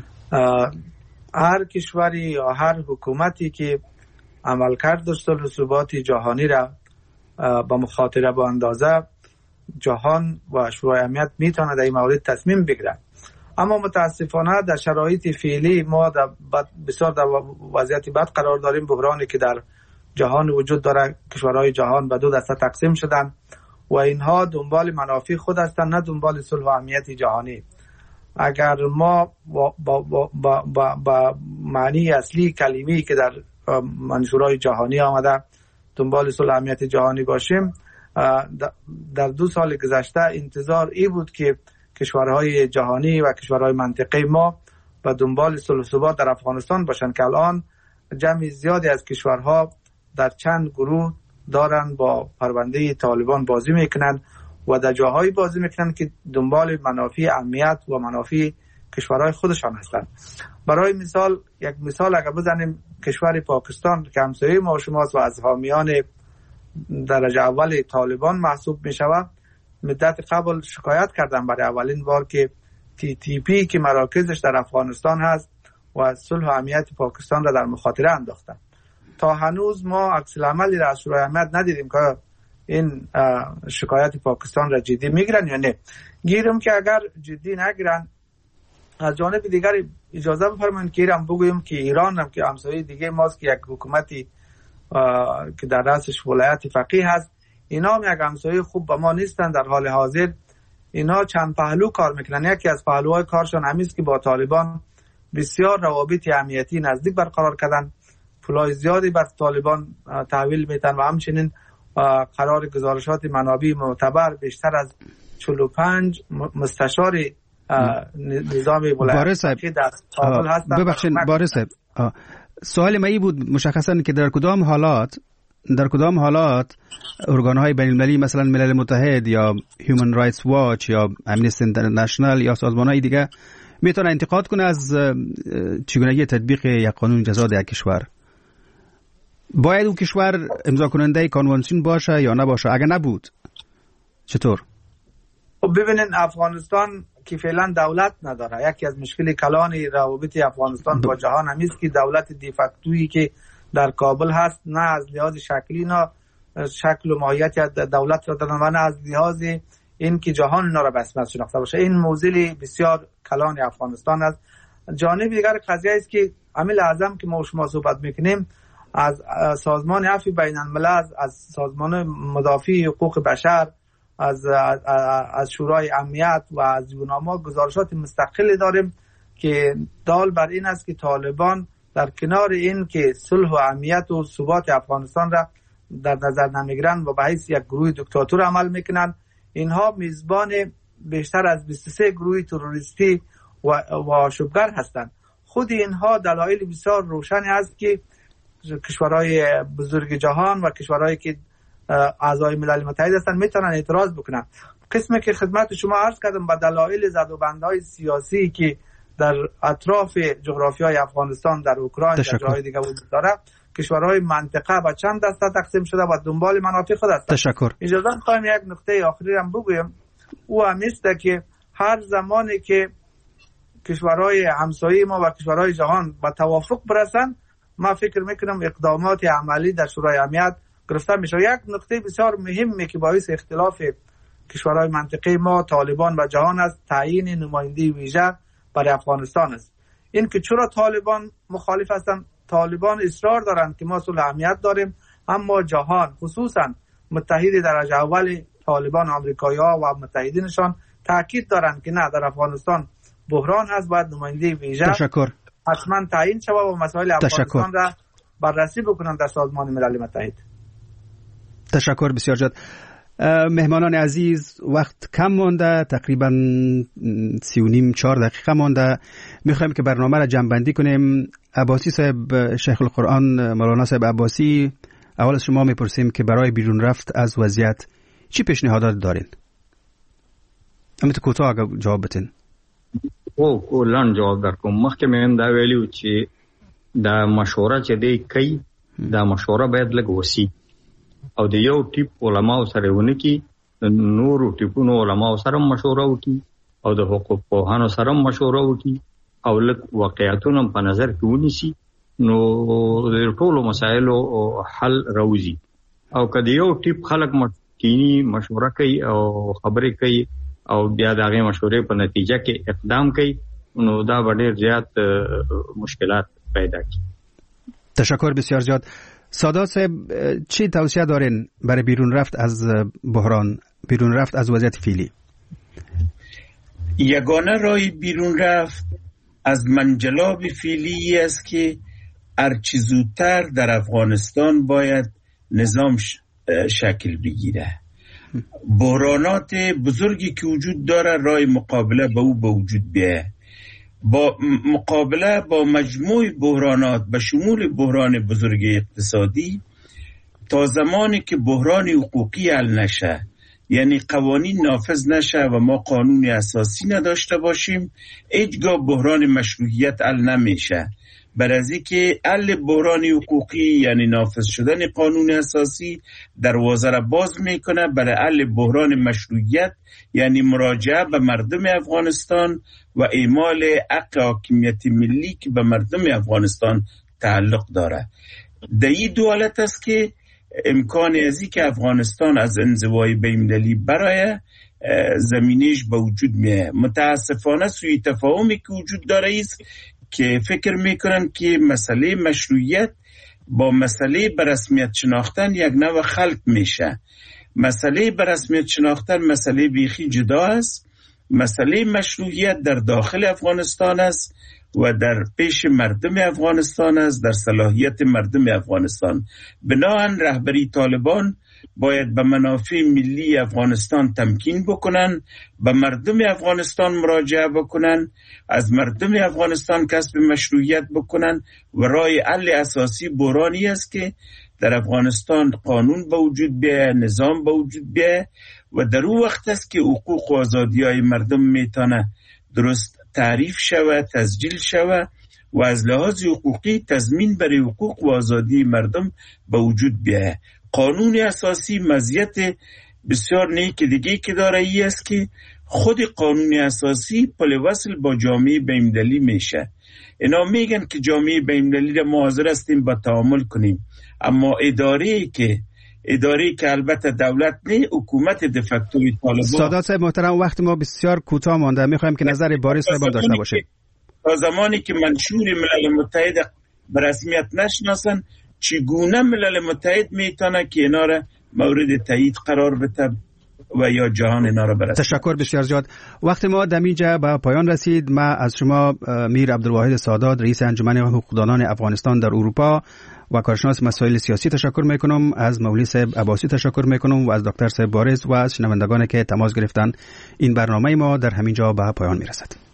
هر کشوری یا هر حکومتی که عملکرد صلح و ثبات جهانی را با مخاطره با اندازه جهان و شورای امنیت میتونه در این مورد تصمیم بگیره. اما متاسفانه در شرایط فعلی ما بسیار در وضعیت بد قرار داریم. بحرانی که در جهان وجود داره، کشورهای جهان به دو دسته تقسیم شدن و اینها دنبال منافع خود هستند نه دنبال صلح و امنیت جهانی. اگر ما با معنی اصلی کلمه‌ای که در منشورهای جهانی آمده دنبال صلح و امنیت جهانی باشیم، در 2 سال گذشته انتظار ای بود که کشورهای جهانی و کشورهای منطقه ما به دنبال صلح و ثبات در افغانستان باشند که الان جمع زیادی از کشورها در چند گروه دارن با پرونده طالبان بازی میکنن و در جاهایی بازی میکنن که دنبال منافع امنیت و منافع کشورهای خودشان هستند. برای مثال یک مثال اگر بزنیم، کشور پاکستان که همسایه ما و شماست و از حامیان درجه اول طالبان محسوب میشود، مدت قبل شکایت کردن برای اولین بار که TTP که مراکزش در افغانستان هست و صلح و امنیت پاکستان را در مخاطره انداختن. تا هنوز ما عکس العملی را از شورای امنیت ندیدیم که این شکایت پاکستان را جدی میگیرن یا نه. گیرم که اگر جدی نگیرن، از جانب دیگر اجازه بفرمایید که ایران بگویم که ایران هم که همسایه دیگه ماست که یک حکومتی که در رأسش ولایت فقیه هست، اینا هم یک همسایه خوب به ما نیستن. در حال حاضر اینا چند پهلو کار میکنن. یکی از پهلوهای کارشان همین است که با طالبان بسیار روابط امنیتی نزدیک برقرار کردن، پولای زیادی بر طالبان تحویل میدن و همچنین قرار گزارشات منابع معتبر بیشتر از 45 مستشار نظام ولایتی در کابل هستند. ببخشید بارز صاحب، سوال من بود مشخصا که در کدام حالات ارگان‌های بین‌المللی مثلا ملل متحد یا هیومن رایتس واچ یا امنیستی اینترنشنال یا سازمان‌های دیگه میتونه انتقاد کنه از چگونگی تطبیق یک قانون جزا در یک کشور؟ باید اون کشور امضا کننده کنوانسیون باشه یا نباشه؟ اگر نبود چطور؟ خب ببینید، افغانستان که فعلا دولت نداره. یکی از مشکل کلان روابط افغانستان با جهان هم است که دولت دیفکتویی که در کابل هست نه از لحاظ شکلی نه شکل و ماهیت دولت را دارن و نه از لحاظ این که جهان اینا را به اسمت شناخته باشه. این موزل بسیار کلان افغانستان است. جانب دیگر قضیه است که امیر اعظم که ما شما صحبت میکنیم از سازمان عفو بین الملل، از سازمان مدافع حقوق بشر از شورای امنیت و از یوناما گزارشات مستقلی داریم که دال بر این است که طالبان در کنار این که صلح و امنیت و ثبات افغانستان را در نظر نمیگیرند و به حیث یک گروه دیکتاتور عمل میکنند، اینها میزبان بیشتر از 23 گروه تروریستی و شبگر هستند. خود اینها دلایل بسیار روشنی است که کشورهای بزرگ جهان و کشورهایی که اعضای ملل متحد هستند میتونن اعتراض بکنن. قسمی که خدمت شما عرض کردم به دلایل زدوبندهای سیاسی که در اطراف جغرافیای افغانستان، در اوکراین، در جاهای دیگه وجود داره، کشورهای منطقه به چند دسته تقسیم شده و دنبال منافع خود هستند. تشکر. اجازه می‌خوایم یک نکته آخری هم بگویم، او هم است که هر زمانی که کشورهای همسایه ما و کشورهای جهان به توافق برسند، ما فکر میکنم اقدامات عملی در شورای امنیت گرفته میشه. یک نکته بسیار مهمی که باعث اختلاف کشورهای منطقه ما، طالبان و جهان است، تعیین نماینده ویژه برای افغانستان است. این که چرا طالبان مخالف هستند؟ طالبان اصرار دارند که ما صلح امنیت داریم، اما جهان خصوصا متحد درجه اول طالبان آمریکایی‌ها و متحدینشان تاکید دارند که نه، در افغانستان بحران هست، باید نماینده ویژه حتما تعیین شود و مسائل افغانستان را بررسی بکنند در سازمان ملل متحد. تشکر بسیار جد. مهمانان عزیز، وقت کم مانده، تقریبا 3.5-4 دقیقه مانده. میخوایم که برنامه را جمع‌بندی کنیم. عباسی صاحب، شیخ القرآن مولانا صاحب عباسی، اول از شما میپرسیم که برای بیرون رفت از وضعیت چی پیشنهادات دارین؟ امیت کوتاه اگه جواب بتین. کلان جواب درکم. مخکې مې دا ویلو چې دا مشوره چې دی کوي، دا مشوره باید لږ وسی او د یو ټیپ علماو سره ونه کی، نورو ټیپونو علماو سره مشوره وکي او د حقوق پوهانو سره مشوره وکي او لږ واقعیتونه په نظر کې ونیسي، نو د ټولو مسایلو حل راوځي. او که د یو ټیپ خلک متینی مشوره کوي او خبرې کوي او بیا د هغې مشورې په نتیجه کې اقدام کوي، نو دا به ډېر زیات مشکلات پیدا کړي. تشکر بسیار زیاد. سادات صاحب، چی توصیه دارین برای بیرون رفت از بحران، بیرون رفت از وضعیت فعلی؟ یگانه راه بیرون رفت از منجلاب فعلی است که هرچی زودتر در افغانستان باید نظام شکل بگیره. بحرانات بزرگی که وجود داره راه مقابله با او به وجود بیه. با مقابله با مجموع بحرانات به شمول بحران بزرگ اقتصادی، تا زمانی که بحران حقوقی حل نشه، یعنی قوانین نافذ نشه و ما قانون اساسی نداشته باشیم، هیچگاه بحران مشروعیت حل نمیشه. برای که حل بحران حقوقی یعنی نافذ شدن قانون اساسی دروازه را باز میکنه برای حل بحران مشروعیت، یعنی مراجعه به مردم افغانستان و اعمال حق حاکمیت ملی که به مردم افغانستان تعلق داره. در این دو حالت است که امکان ازی که افغانستان از انزوای بین‌المللی برای زمینش به وجود میه. متاسفانه سوی تفاهمی که وجود داره است که فکر میکنن که مسئله مشروعیت با مسئله برسمیت شناختن یک نوع خلط میشه. مسئله برسمیت شناختن مسئله بیخی جدا است. مسئله مشروعیت در داخل افغانستان است و در پیش مردم افغانستان است، در صلاحیت مردم افغانستان. بنابراین رهبری طالبان باید به منافع ملی افغانستان تمکین بکنن، به مردم افغانستان مراجعه بکنن، از مردم افغانستان کسب مشروعیت بکنن و راه حل اساسی بحرانی است که در افغانستان قانون به وجود بیاید، نظام به وجود بیاید و در اون وقت است که حقوق و آزادی‌های مردم میتونه درست تعریف شود، تسجیل شود و از لحاظ حقوقی تضمین برای حقوق و آزادی مردم به وجود بیاید. قانون اساسی مزیت بسیار نیک دیگه که داره ای است که خود قانون اساسی پل وصل با جامعه بین‌المللی میشه. اینا میگن که جامعه بین‌المللی را ما حاضر هستیم با تعامل کنیم، اما اداره که البته دولت نه، حکومت دفکتوری طالبان. سادات صاحب محترم، وقت ما بسیار کوتاه مانده، میخوایم که نظر باری صاحب داشته باشید. تا زمانی که منشور ملل متحد به رسمیت نشناسن، چگونه ملل متحد میتونه که اینا را مورد تایید قرار بده و یا جهان اینا را برسانند. تشکر بسیار زیاد. وقت ما در اینجا به پایان رسید. ما از شما میر عبدالواحد سادات، رئیس انجمن حقوقدانان افغانستان در اروپا و کارشناس مسائل سیاسی تشکر میکنم. از مولوی صاحب عباسی تشکر میکنم و از دکتر صاحب بارز و از شنوندگان که تماس گرفتن. این برنامه ما در همین جا به پایان میرسد.